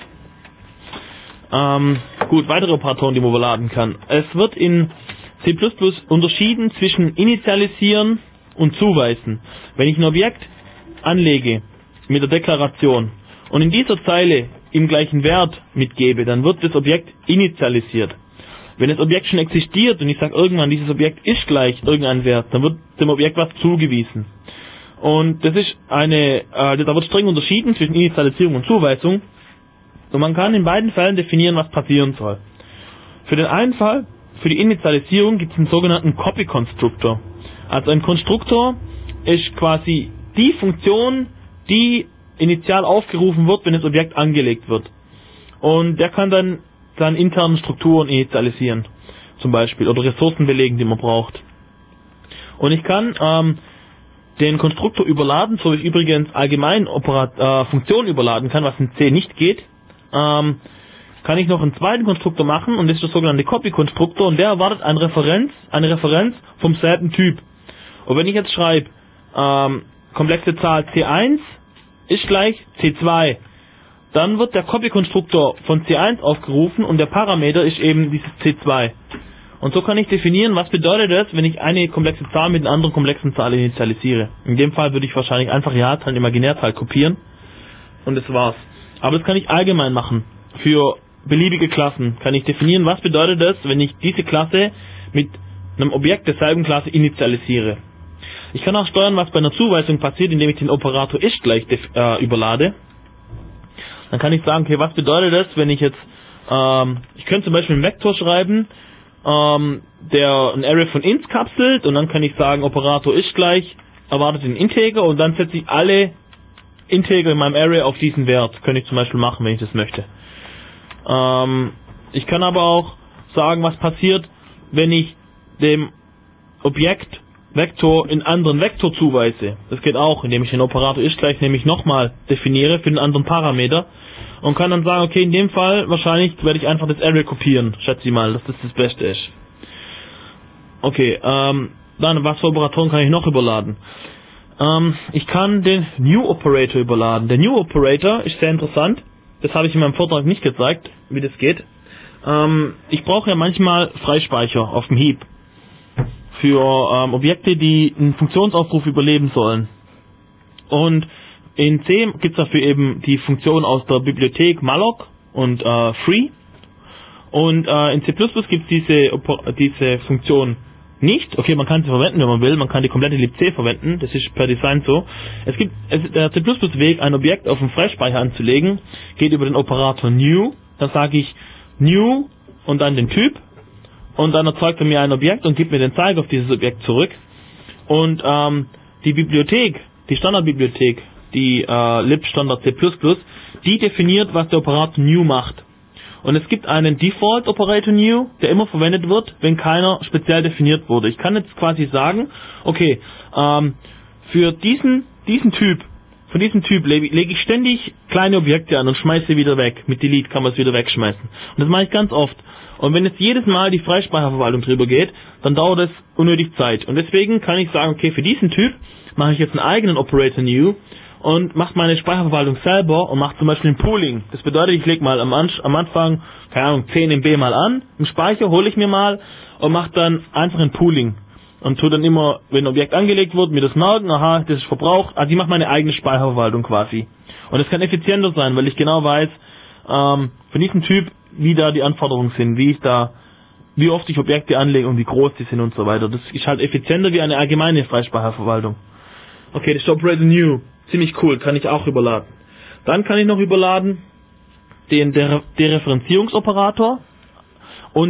Gut, weitere Operatoren, die man überladen kann. Es wird in C++ unterschieden zwischen initialisieren und zuweisen. Wenn ich ein Objekt anlege mit der Deklaration und in dieser Zeile ihm gleichen Wert mitgebe, dann wird das Objekt initialisiert. Wenn das Objekt schon existiert und ich sage irgendwann, dieses Objekt ist gleich irgendein Wert, dann wird dem Objekt was zugewiesen. Und das ist da wird streng unterschieden zwischen Initialisierung und Zuweisung. Und man kann in beiden Fällen definieren, was passieren soll. Für den einen Fall, für die Initialisierung, gibt es einen sogenannten Copy-Konstruktor. Also ein Konstruktor ist quasi die Funktion, die initial aufgerufen wird, wenn das Objekt angelegt wird. Und der kann dann seine internen Strukturen initialisieren, zum Beispiel, oder Ressourcen belegen, die man braucht. Und ich kann den Konstruktor überladen, so wie ich übrigens allgemein Funktionen überladen kann, was in C nicht geht. Kann ich noch einen zweiten Konstruktor machen, und das ist der sogenannte Copy-Konstruktor, und der erwartet eine Referenz vom selben Typ. Und wenn ich jetzt schreibe, komplexe Zahl C1 ist gleich C2, dann wird der Copy-Konstruktor von C1 aufgerufen und der Parameter ist eben dieses C2. Und so kann ich definieren, was bedeutet das, wenn ich eine komplexe Zahl mit einer anderen komplexen Zahl initialisiere. In dem Fall würde ich wahrscheinlich einfach Realzahl, Imaginärzahl kopieren und das war's. Aber das kann ich allgemein machen. Für beliebige Klassen kann ich definieren, was bedeutet das, wenn ich diese Klasse mit einem Objekt derselben Klasse initialisiere. Ich kann auch steuern, was bei einer Zuweisung passiert, indem ich den Operator ist gleich überlade. Dann kann ich sagen, okay, was bedeutet das, wenn ich jetzt, ich könnte zum Beispiel einen Vektor schreiben, der ein Array von Ints kapselt, und dann kann ich sagen, Operator ist gleich, erwartet den Integer, und dann setze ich alle Integer in meinem Array auf diesen Wert. Könnte ich zum Beispiel machen, wenn ich das möchte. Ich kann aber auch sagen, was passiert, wenn ich dem Objekt Vektor in anderen Vektor zuweise. Das geht auch, indem ich den Operator ist gleich nämlich nochmal definiere für den anderen Parameter und kann dann sagen, okay, in dem Fall wahrscheinlich werde ich einfach das Array kopieren, schätze ich mal, dass das das Beste ist. Okay, dann was für Operatoren kann ich noch überladen? Ich kann den New Operator überladen. Der New Operator ist sehr interessant. Das habe ich in meinem Vortrag nicht gezeigt, wie das geht. Ich brauche ja manchmal Freispeicher auf dem Heap für Objekte, die einen Funktionsaufruf überleben sollen. Und in C gibt es dafür eben die Funktion aus der Bibliothek malloc und free. Und in C++ gibt es diese Funktion nicht. Okay, man kann sie verwenden, wenn man will. Man kann die komplette libc verwenden. Das ist per Design so. Der C++-Weg, ein Objekt auf dem Freispeicher anzulegen, geht über den Operator new. Dann sage ich new und dann den Typ. Und dann erzeugt er mir ein Objekt und gibt mir den Zeiger auf dieses Objekt zurück. Und die Bibliothek, die Standardbibliothek, die lib-standard C++, die definiert, was der Operator new macht. Und es gibt einen Default Operator New, der immer verwendet wird, wenn keiner speziell definiert wurde. Ich kann jetzt quasi sagen, okay, für diesen Typ, von diesem Typ lege ich ständig kleine Objekte an und schmeiße sie wieder weg. Mit Delete kann man es wieder wegschmeißen. Und das mache ich ganz oft. Und wenn jetzt jedes Mal die Freispeicherverwaltung drüber geht, dann dauert es unnötig Zeit. Und deswegen kann ich sagen, okay, für diesen Typ mache ich jetzt einen eigenen Operator New und mache meine Speicherverwaltung selber und mache zum Beispiel ein Pooling. Das bedeutet, ich lege mal am Anfang, keine Ahnung, 10 MB mal an, im Speicher hole ich mir mal und mache dann einfach ein Pooling. Und tue dann immer, wenn ein Objekt angelegt wird, mir das merken, aha, das ist verbraucht. Also ich mache meine eigene Speicherverwaltung quasi. Und es kann effizienter sein, weil ich genau weiß, von diesem Typ, wie da die Anforderungen sind, wie oft ich Objekte anlege und wie groß die sind und so weiter. Das ist halt effizienter wie eine allgemeine Freispeicherverwaltung. Okay, das ist Operator New. Ziemlich cool, kann ich auch überladen. Dann kann ich noch überladen den Dereferenzierungsoperator und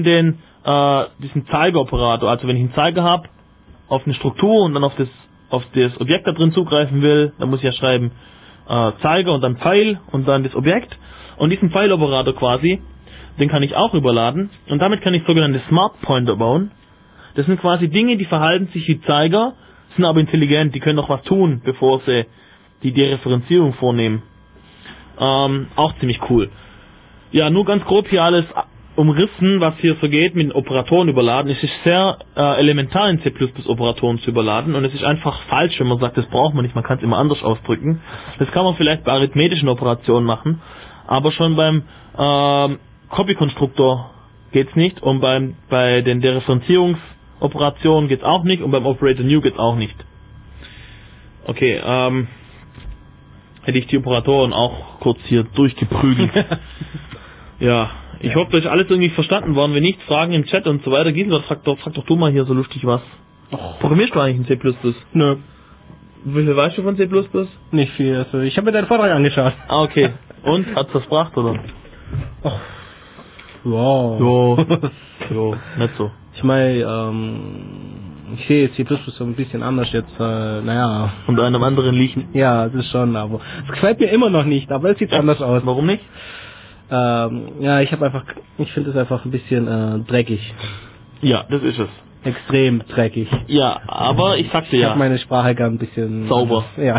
diesen Zeigeroperator. Also wenn ich einen Zeiger habe auf eine Struktur und dann auf das Objekt da drin zugreifen will, dann muss ich ja schreiben Zeiger und dann Pfeil und dann das Objekt. Und diesen Pfeiloperator quasi, den kann ich auch überladen und damit kann ich sogenannte Smart Pointer bauen. Das sind quasi Dinge, die verhalten sich wie Zeiger, sind aber intelligent, die können noch was tun, bevor sie die Dereferenzierung vornehmen. Auch ziemlich cool. Ja, nur ganz grob hier alles umrissen, was hier so geht, mit den Operatoren überladen. Es ist sehr elementar in C++ Operatoren zu überladen und es ist einfach falsch, wenn man sagt, das braucht man nicht, man kann es immer anders ausdrücken. Das kann man vielleicht bei arithmetischen Operationen machen, aber schon beim Copy-Konstruktor geht's nicht und bei den Dereferenzierungsoperationen geht's auch nicht und beim Operator New geht's auch nicht. Okay, hätte ich die Operatoren auch kurz hier durchgeprügelt. Ja, ich hoffe, das ist alles irgendwie verstanden worden. Wenn nicht, Fragen im Chat und so weiter. Gisela, frag doch du mal hier so lustig was. Programmierst du eigentlich in C++? Nö. Wie viel weißt du von C++? Nicht viel. Also ich habe mir deinen Vortrag angeschaut. Ah, okay. Und? Hat's das gebracht, oder? Ach. Wow. Jo, nicht so. Ich meine, ich sehe C++ so ein bisschen anders jetzt, naja. Und einem anderen liegen. Ja, das schon, aber es gefällt mir immer noch nicht, aber es sieht anders aus. Warum nicht? Ja, ich finde es einfach ein bisschen dreckig. Ja, das ist es. Extrem dreckig. Ja, aber ich sagte Ich ja. habe meine Sprache gern ein bisschen sauber. Ja.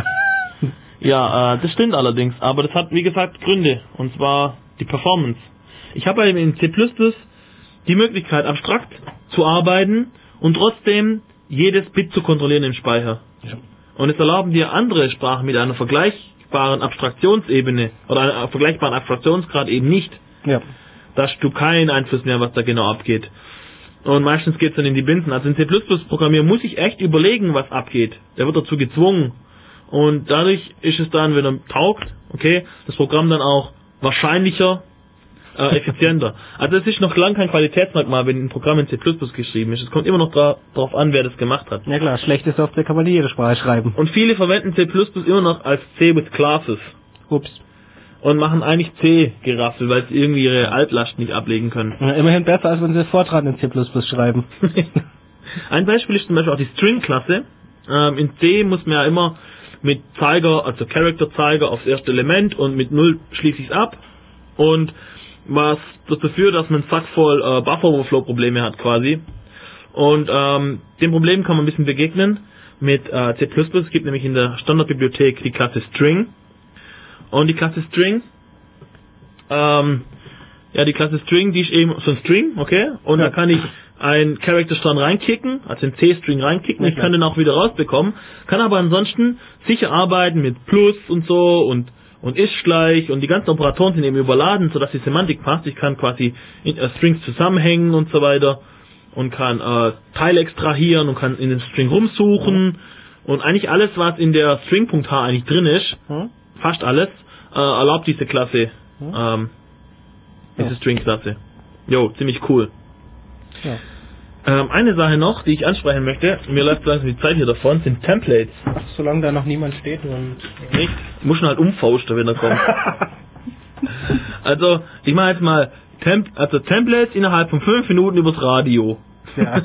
Ja, das stimmt allerdings, aber das hat wie gesagt Gründe, und zwar die Performance. Ich habe in C++ die Möglichkeit, abstrakt zu arbeiten und trotzdem jedes Bit zu kontrollieren im Speicher. Ja. Und es erlauben dir andere Sprachen mit einer vergleichbaren Abstraktionsebene oder einem vergleichbaren Abstraktionsgrad eben nicht. Ja. Da hast du keinen Einfluss mehr, was da genau abgeht. Und meistens geht es dann in die Binsen. Also in C++-Programmieren muss ich echt überlegen, was abgeht. Der wird dazu gezwungen. Und dadurch ist es dann, wenn er taugt, okay, das Programm dann auch wahrscheinlicher, effizienter. Also es ist noch lange kein Qualitätsmerkmal, wenn ein Programm in C++ geschrieben ist. Es kommt immer noch darauf an, wer das gemacht hat. Ja klar, schlechte Software kann man in jede Sprache schreiben. Und viele verwenden C++ immer noch als C with Classes. Ups. Und machen eigentlich C-Geraffel, weil sie irgendwie ihre Altlast nicht ablegen können. Ja, immerhin besser, als wenn sie Vortrag in C++ schreiben. Ein Beispiel ist zum Beispiel auch die String-Klasse. In C muss man ja immer mit Zeiger, also Character-Zeiger aufs erste Element und mit 0 schließe ich es ab. Und was dazu führt, dass man einen Sack voll Buffer-Overflow-Probleme hat quasi. Und dem Problem kann man ein bisschen begegnen mit C++. Es gibt nämlich in der Standardbibliothek die Klasse String. Und die Klasse String, die Klasse String, die ist eben so ein String, okay? Und da kann ich einen Character-Strand reinkicken, also einen C-String reinkicken, ich kann den auch wieder rausbekommen, kann aber ansonsten sicher arbeiten mit Plus und so und ist gleich und die ganzen Operatoren sind eben überladen, sodass die Semantik passt. Ich kann quasi Strings zusammenhängen und so weiter und kann Teile extrahieren und kann in den String rumsuchen und eigentlich alles, was in der String.h eigentlich drin ist, fast alles, erlaubt diese Klasse, diese String-Klasse. Jo, ziemlich cool. Ja. Eine Sache noch, die ich ansprechen möchte, mir läuft langsam die Zeit hier davon, sind Templates. Solange da noch niemand steht und... Nicht? Muss schon halt umfauschen, wenn er kommt. Also, ich mache jetzt mal Templates innerhalb von 5 Minuten übers Radio. Ja.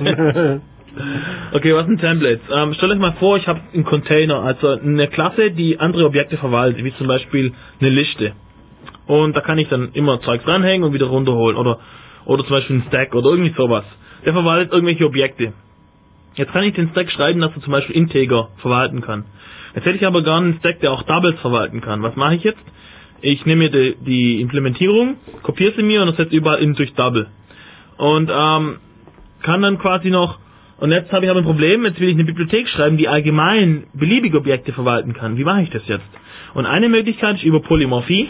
Okay, was sind Templates? Stellt euch mal vor, ich habe einen Container, also eine Klasse, die andere Objekte verwaltet, wie zum Beispiel eine Liste. Und da kann ich dann immer Zeugs dranhängen und wieder runterholen. Oder zum Beispiel einen Stack oder irgendwie sowas. Der verwaltet irgendwelche Objekte. Jetzt kann ich den Stack schreiben, dass er zum Beispiel Integer verwalten kann. Jetzt hätte ich aber gar einen Stack, der auch Doubles verwalten kann. Was mache ich jetzt? Ich nehme mir die Implementierung, kopiere sie mir und setze überall in durch Double. Und kann dann quasi noch, und jetzt habe ich aber ein Problem, jetzt will ich eine Bibliothek schreiben, die allgemein beliebige Objekte verwalten kann. Wie mache ich das jetzt? Und eine Möglichkeit ist über Polymorphie,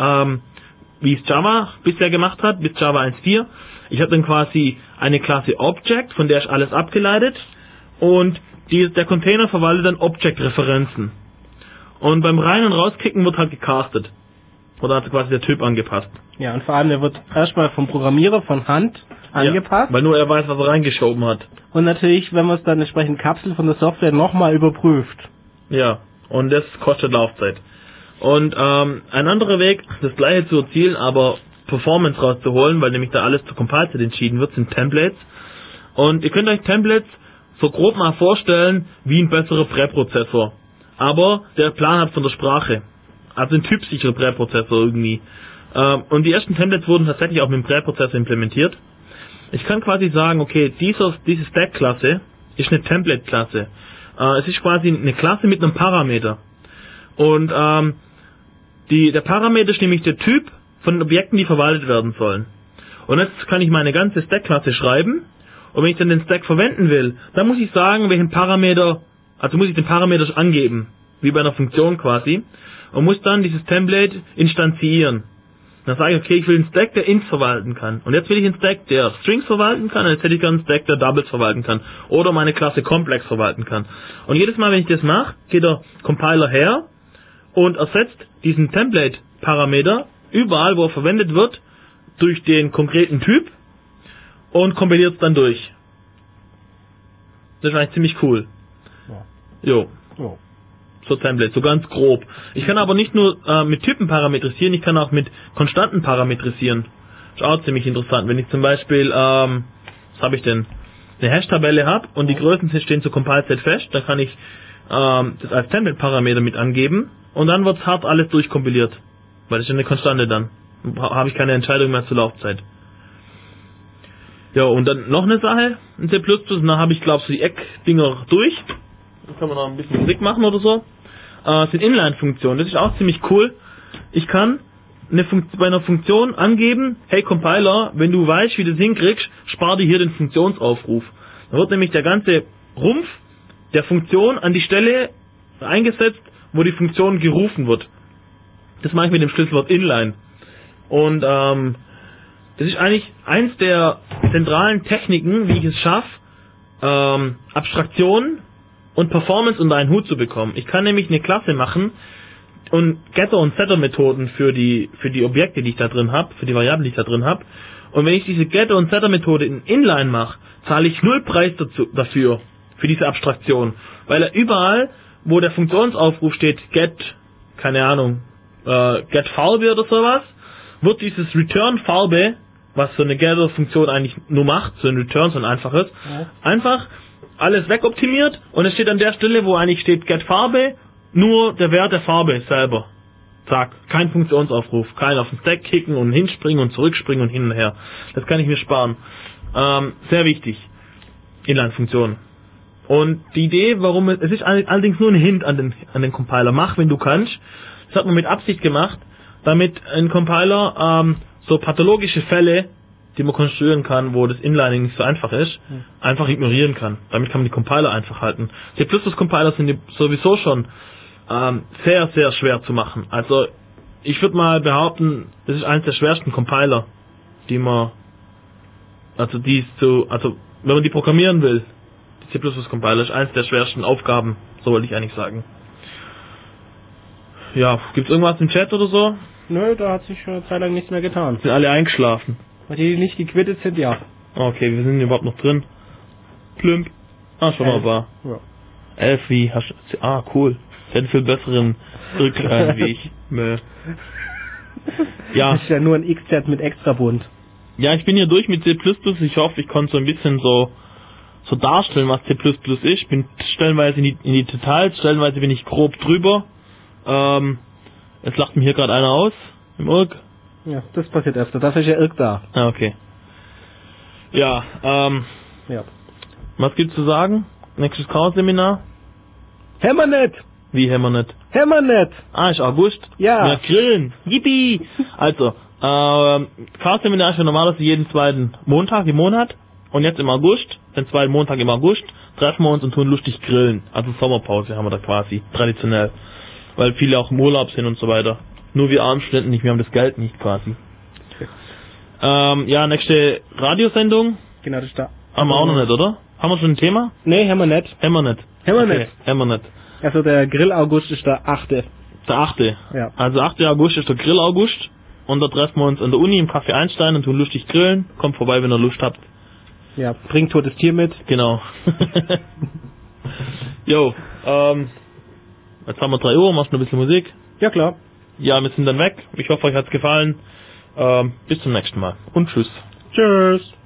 wie es Java bisher gemacht hat, bis Java 1.4. Ich habe dann quasi eine Klasse Object, von der ist alles abgeleitet und der Container verwaltet dann Object-Referenzen. Und beim Rein- und Rauskicken wird halt gecastet. Oder hat quasi der Typ angepasst. Ja, und vor allem, der wird erstmal vom Programmierer von Hand angepasst. Ja, weil nur er weiß, was er reingeschoben hat. Und natürlich, wenn man es dann entsprechend kapselt von der Software, nochmal überprüft. Ja, und das kostet Laufzeit. Und ein anderer Weg, das gleiche zu erzielen, aber Performance rauszuholen, weil nämlich da alles zur Compile-Zeit entschieden wird, sind Templates. Und ihr könnt euch Templates so grob mal vorstellen wie ein besserer Präprozessor. Aber der Plan hat von der Sprache. Also ein typsicherer Präprozessor irgendwie. Und die ersten Templates wurden tatsächlich auch mit dem Präprozessor implementiert. Ich kann quasi sagen, okay, diese Stack-Klasse ist eine Template-Klasse. Es ist quasi eine Klasse mit einem Parameter. Und der Parameter ist nämlich der Typ von Objekten, die verwaltet werden sollen. Und jetzt kann ich meine ganze Stack-Klasse schreiben. Und wenn ich dann den Stack verwenden will, dann muss ich sagen, welchen Parameter, also muss ich den Parameter angeben, wie bei einer Funktion quasi, und muss dann dieses Template instanzieren. Dann sage ich, okay, ich will einen Stack, der Ints verwalten kann. Und jetzt will ich einen Stack, der Strings verwalten kann, und jetzt hätte ich gerne einen Stack, der Doubles verwalten kann. Oder meine Klasse Complex verwalten kann. Und jedes Mal, wenn ich das mache, geht der Compiler her und ersetzt diesen Template-Parameter überall, wo er verwendet wird, durch den konkreten Typ und kompiliert es dann durch. Das ist eigentlich ziemlich cool. Jo. So Template, so ganz grob. Ich kann aber nicht nur mit Typen parametrisieren, ich kann auch mit Konstanten parametrisieren. Ist auch ziemlich interessant. Wenn ich zum Beispiel, was habe ich denn? Eine Hash-Tabelle habe und die Größen stehen zu Compile-Set fest, dann kann ich das als Template-Parameter mit angeben und dann wird hart alles durchkompiliert. Weil das ist eine Konstante dann. Habe ich keine Entscheidung mehr zur Laufzeit. Ja, und dann noch eine Sache in C++, und dann habe ich, glaube ich, so die Eckdinger durch. Da kann man noch ein bisschen Musik machen oder so. Sind Inline-Funktionen. Das ist auch ziemlich cool. Ich kann bei einer Funktion angeben, hey Compiler, wenn du weißt, wie du das hinkriegst, spar dir hier den Funktionsaufruf. Dann wird nämlich der ganze Rumpf der Funktion an die Stelle eingesetzt, wo die Funktion gerufen wird. Das mache ich mit dem Schlüsselwort Inline. Und das ist eigentlich eins der zentralen Techniken, wie ich es schaffe, Abstraktion und Performance unter einen Hut zu bekommen. Ich kann nämlich eine Klasse machen und Getter- und Setter-Methoden für die Objekte, die ich da drin habe, für die Variablen, die ich da drin habe. Und wenn ich diese Getter- und Setter-Methode in Inline mache, zahle ich 0 Preis dafür, für diese Abstraktion. Weil er überall, wo der Funktionsaufruf steht, get, keine Ahnung, get Farbe oder sowas, wird dieses Return Farbe, was so eine Getter-Funktion eigentlich nur macht, so ein Return, so ein einfaches, einfach alles wegoptimiert und es steht an der Stelle, wo eigentlich steht get Farbe, nur der Wert der Farbe selber. Zack, kein Funktionsaufruf, kein auf den Stack kicken und hinspringen und zurückspringen und hin und her. Das kann ich mir sparen. Sehr wichtig. Inline-Funktionen. Und die Idee, warum es ist allerdings nur ein Hint an den Compiler. Mach, wenn du kannst. Das hat man mit Absicht gemacht, damit ein Compiler so pathologische Fälle, die man konstruieren kann, wo das Inlining nicht so einfach ist, einfach ignorieren kann. Damit kann man die Compiler einfach halten. C++-Compiler sind sowieso schon sehr, sehr schwer zu machen. Also ich würde mal behaupten, das ist eines der schwersten Compiler, wenn man die programmieren will, die C++-Compiler ist eines der schwersten Aufgaben, so wollte ich eigentlich sagen. Ja, gibt's irgendwas im Chat oder so? Nö, da hat sich schon eine Zeit lang nichts mehr getan. Sind alle eingeschlafen? Weil die nicht gequittet sind, ja. Okay, wir sind überhaupt noch drin. Plümp. Schon mal war. Ja. 11, wie hast du... cool. Ich hätte viel besseren Rückgrat wie ich. Ja. Das ist ja nur ein XZ mit Extrabund. Ja, ich bin hier durch mit C++. Ich hoffe, ich konnte so ein bisschen so darstellen, was C++ ist. Ich bin stellenweise in die Details, stellenweise bin ich grob drüber. Es lacht mir hier gerade einer aus, im Irk. Ja, das passiert öfter. Dafür ist ja Irk da. Ah, okay. Ja, ja. Was gibt's zu sagen? Nächstes Chaos-Seminar? Hammernet! Wie Hammernet? Hammernet! Ist August? Ja. Wir grillen! Yippie! Also, Chaos-Seminar ist ja normalerweise jeden zweiten Montag im Monat. Und jetzt im August, den zweiten Montag im August, treffen wir uns und tun lustig grillen. Also Sommerpause haben wir da quasi, traditionell. Weil viele auch im Urlaub sind und so weiter. Nur wir armen Studenten nicht, wir haben das Geld nicht quasi. Nächste Radiosendung. Genau, das ist da. Haben wir auch noch nicht, oder? Haben wir schon ein Thema? Nee, haben wir nicht. Hammernet. Hammernet. Okay, Hammernet. Also der Grill-August ist der 8. Der 8. Ja. Also 8. August ist der Grill-August. Und da treffen wir uns an der Uni im Café Einstein und tun lustig grillen. Kommt vorbei, wenn ihr Lust habt. Ja, bringt totes Tier mit. Genau. Jo, jetzt haben wir 3 Uhr, machst du ein bisschen Musik? Ja, klar. Ja, wir sind dann weg. Ich hoffe, euch hat's gefallen. Bis zum nächsten Mal. Und tschüss. Tschüss.